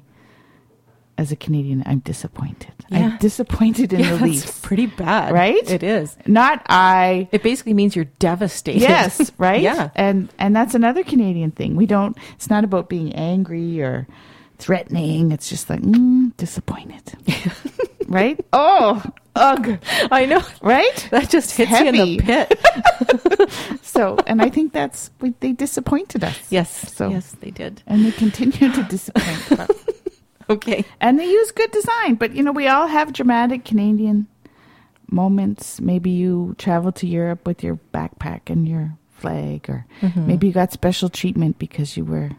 as a Canadian. I'm disappointed. Yeah. I'm disappointed in Yeah, the that's Leafs. pretty bad. Right? It is. Not I. It basically means you're devastated. Yes, right? Yeah. And and that's another Canadian thing. We don't it's not about being angry or threatening. It's just like mm, disappointed. Right? Oh, ugh. I know. Right? That just hits you in heavy. the pit. So, and I think that's we, they disappointed us. Yes. So- yes, they did. And they continue to disappoint us. Okay. And they use good design, but you know, we all have dramatic Canadian moments. Maybe you travel to Europe with your backpack and your flag, or Mhm. maybe you got special treatment because you were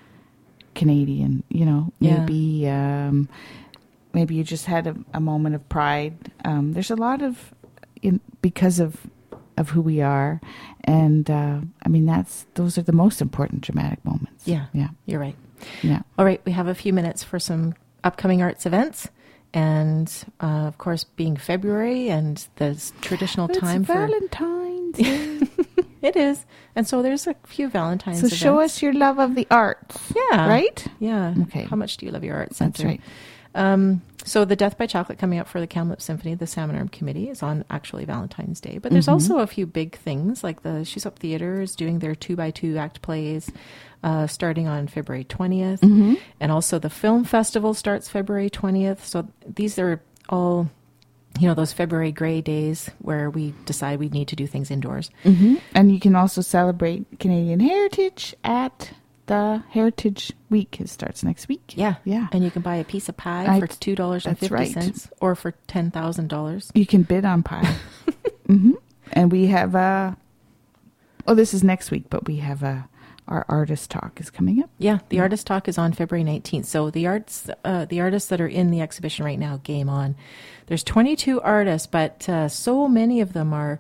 Canadian, you know, Yeah. maybe, um, maybe you just had a, a moment of pride. Um, there's a lot of, in, because of, of who we are. And, uh, I mean, that's, those are the most important dramatic moments. Yeah. Yeah. You're right. Yeah. All right. We have a few minutes for some upcoming arts events. And, uh, of course, being February and the s- traditional It's time for... Valentine's Day. It is. And so there's a few Valentine's So events. show us your love of the arts. Yeah. Right? Yeah. Okay. How much do you love your arts That's center? right. Um, so the Death by Chocolate coming up for the Kamloops Symphony, the Salmon Arm Committee, is on actually Valentine's Day. But there's Mhm. also a few big things, like the Shoes Up Theatre is doing their two by two act plays uh, starting on February twentieth. Mm-hmm. And also the Film Festival starts February twentieth. So these are all, you know, those February gray days where we decide we need to do things indoors. Mm-hmm. And you can also celebrate Canadian heritage at the Heritage Week. It starts next week. Yeah. Yeah. And you can buy a piece of pie I- for two dollars and fifty cents that's or for ten thousand dollars. You can bid on pie. Mm-hmm. And we have a, oh, this is next week, but we have a, our artist talk is coming up. Yeah, the Yeah. artist talk is on February nineteenth. So the arts, uh, the artists that are in the exhibition right now, game on. There's twenty-two artists, but uh, so many of them are,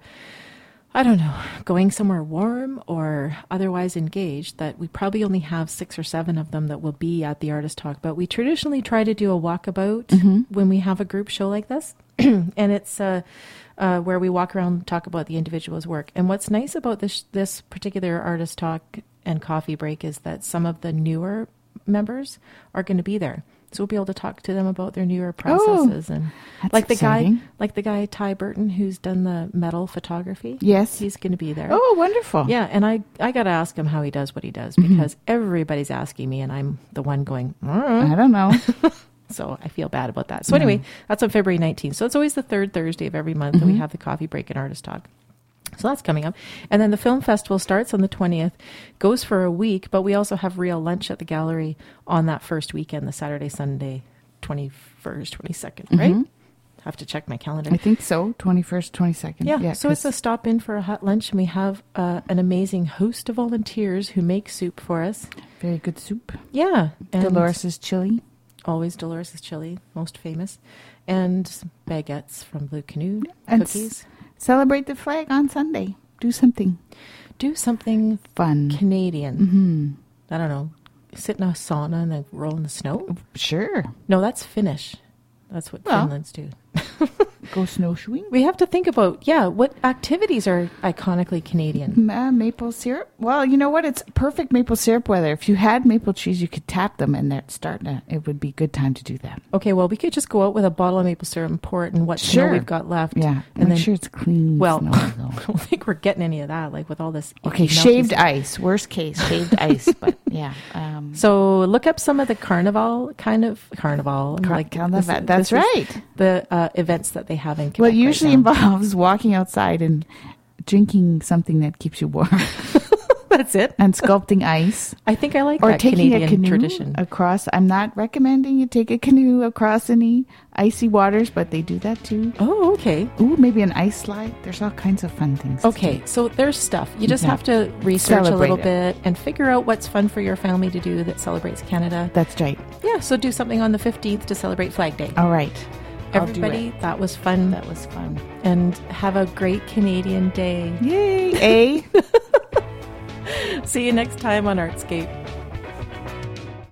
I don't know, going somewhere warm or otherwise engaged that we probably only have six or seven of them that will be at the artist talk. But we traditionally try to do a walkabout Mhm. when we have a group show like this. And it's uh, uh, where we walk around and talk about the individual's work. And what's nice about this this particular artist talk and coffee break is that some of the newer members are going to be there. So we'll be able to talk to them about their newer processes. and That's like the exciting. guy, like the guy Ty Burton, who's done the metal photography. Yes. He's going to be there. Oh, wonderful. Yeah, and I, I got to ask him how he does what he does Mhm. because everybody's asking me, and I'm the one going, "Mm." I don't know. So I feel bad about that. So anyway, that's on February nineteenth. So it's always the third Thursday of every month that we Mhm. have the coffee break and artist talk. So that's coming up. And then the film festival starts on the twentieth, goes for a week, but we also have real lunch at the gallery on that first weekend, the Saturday, Sunday, twenty-first, twenty-second, right? Mhm. Have to check my calendar. I think so. twenty-first, twenty-second. Yeah, so it's a 'cause- stop in for a hot lunch, and we have uh, an amazing host of volunteers who make soup for us. very good soup. Yeah. And Dolores's chili. always Dolores' chili, most famous. And baguettes from Blue Canoe, And s- cookies. Celebrate the flag on Sunday. Do something Do something fun. Canadian. Mm-hmm. I don't know. Sit in a sauna and then roll in the snow? Sure. No, that's Finnish. That's what Well. Finland's do. Go snowshoeing. We have to think about, yeah, what activities are iconically Canadian? Uh, maple syrup. Well, you know what? It's perfect maple syrup weather. If you had maple trees, you could tap them, and they're starting to. It would be a good time to do that. Okay, well, we could just go out with a bottle of maple syrup and pour it in what Sure. snow we've got left. Yeah, and make then sure it's clean. well, snow, I though. don't think we're getting any of that. Like with all this. Okay, icky, melty shaved stuff. ice. Worst case, shaved ice. But yeah. Um, So look up some of the carnival kind of carnival. Car- like carnival, this- that's this is right. The uh, events that they have in Quebec. well, it usually right now. involves walking outside and drinking something that keeps you warm That's it. and sculpting ice. I think I like Or that taking Canadian a canoe tradition. across. I'm not recommending you take a canoe across any icy waters, but they do that too. Oh, okay. Ooh, maybe an ice slide. There's all kinds of fun things. to Okay, do. so there's stuff. You just Yeah. have to research a Celebrate little it. bit and figure out what's fun for your family to do that celebrates Canada. That's right. Yeah, so do something on the fifteenth to celebrate Flag Day. All right. I'll do Everybody, it. that was fun. That was fun. And have a great Canadian day. Yay. A. See you next time on Artscape.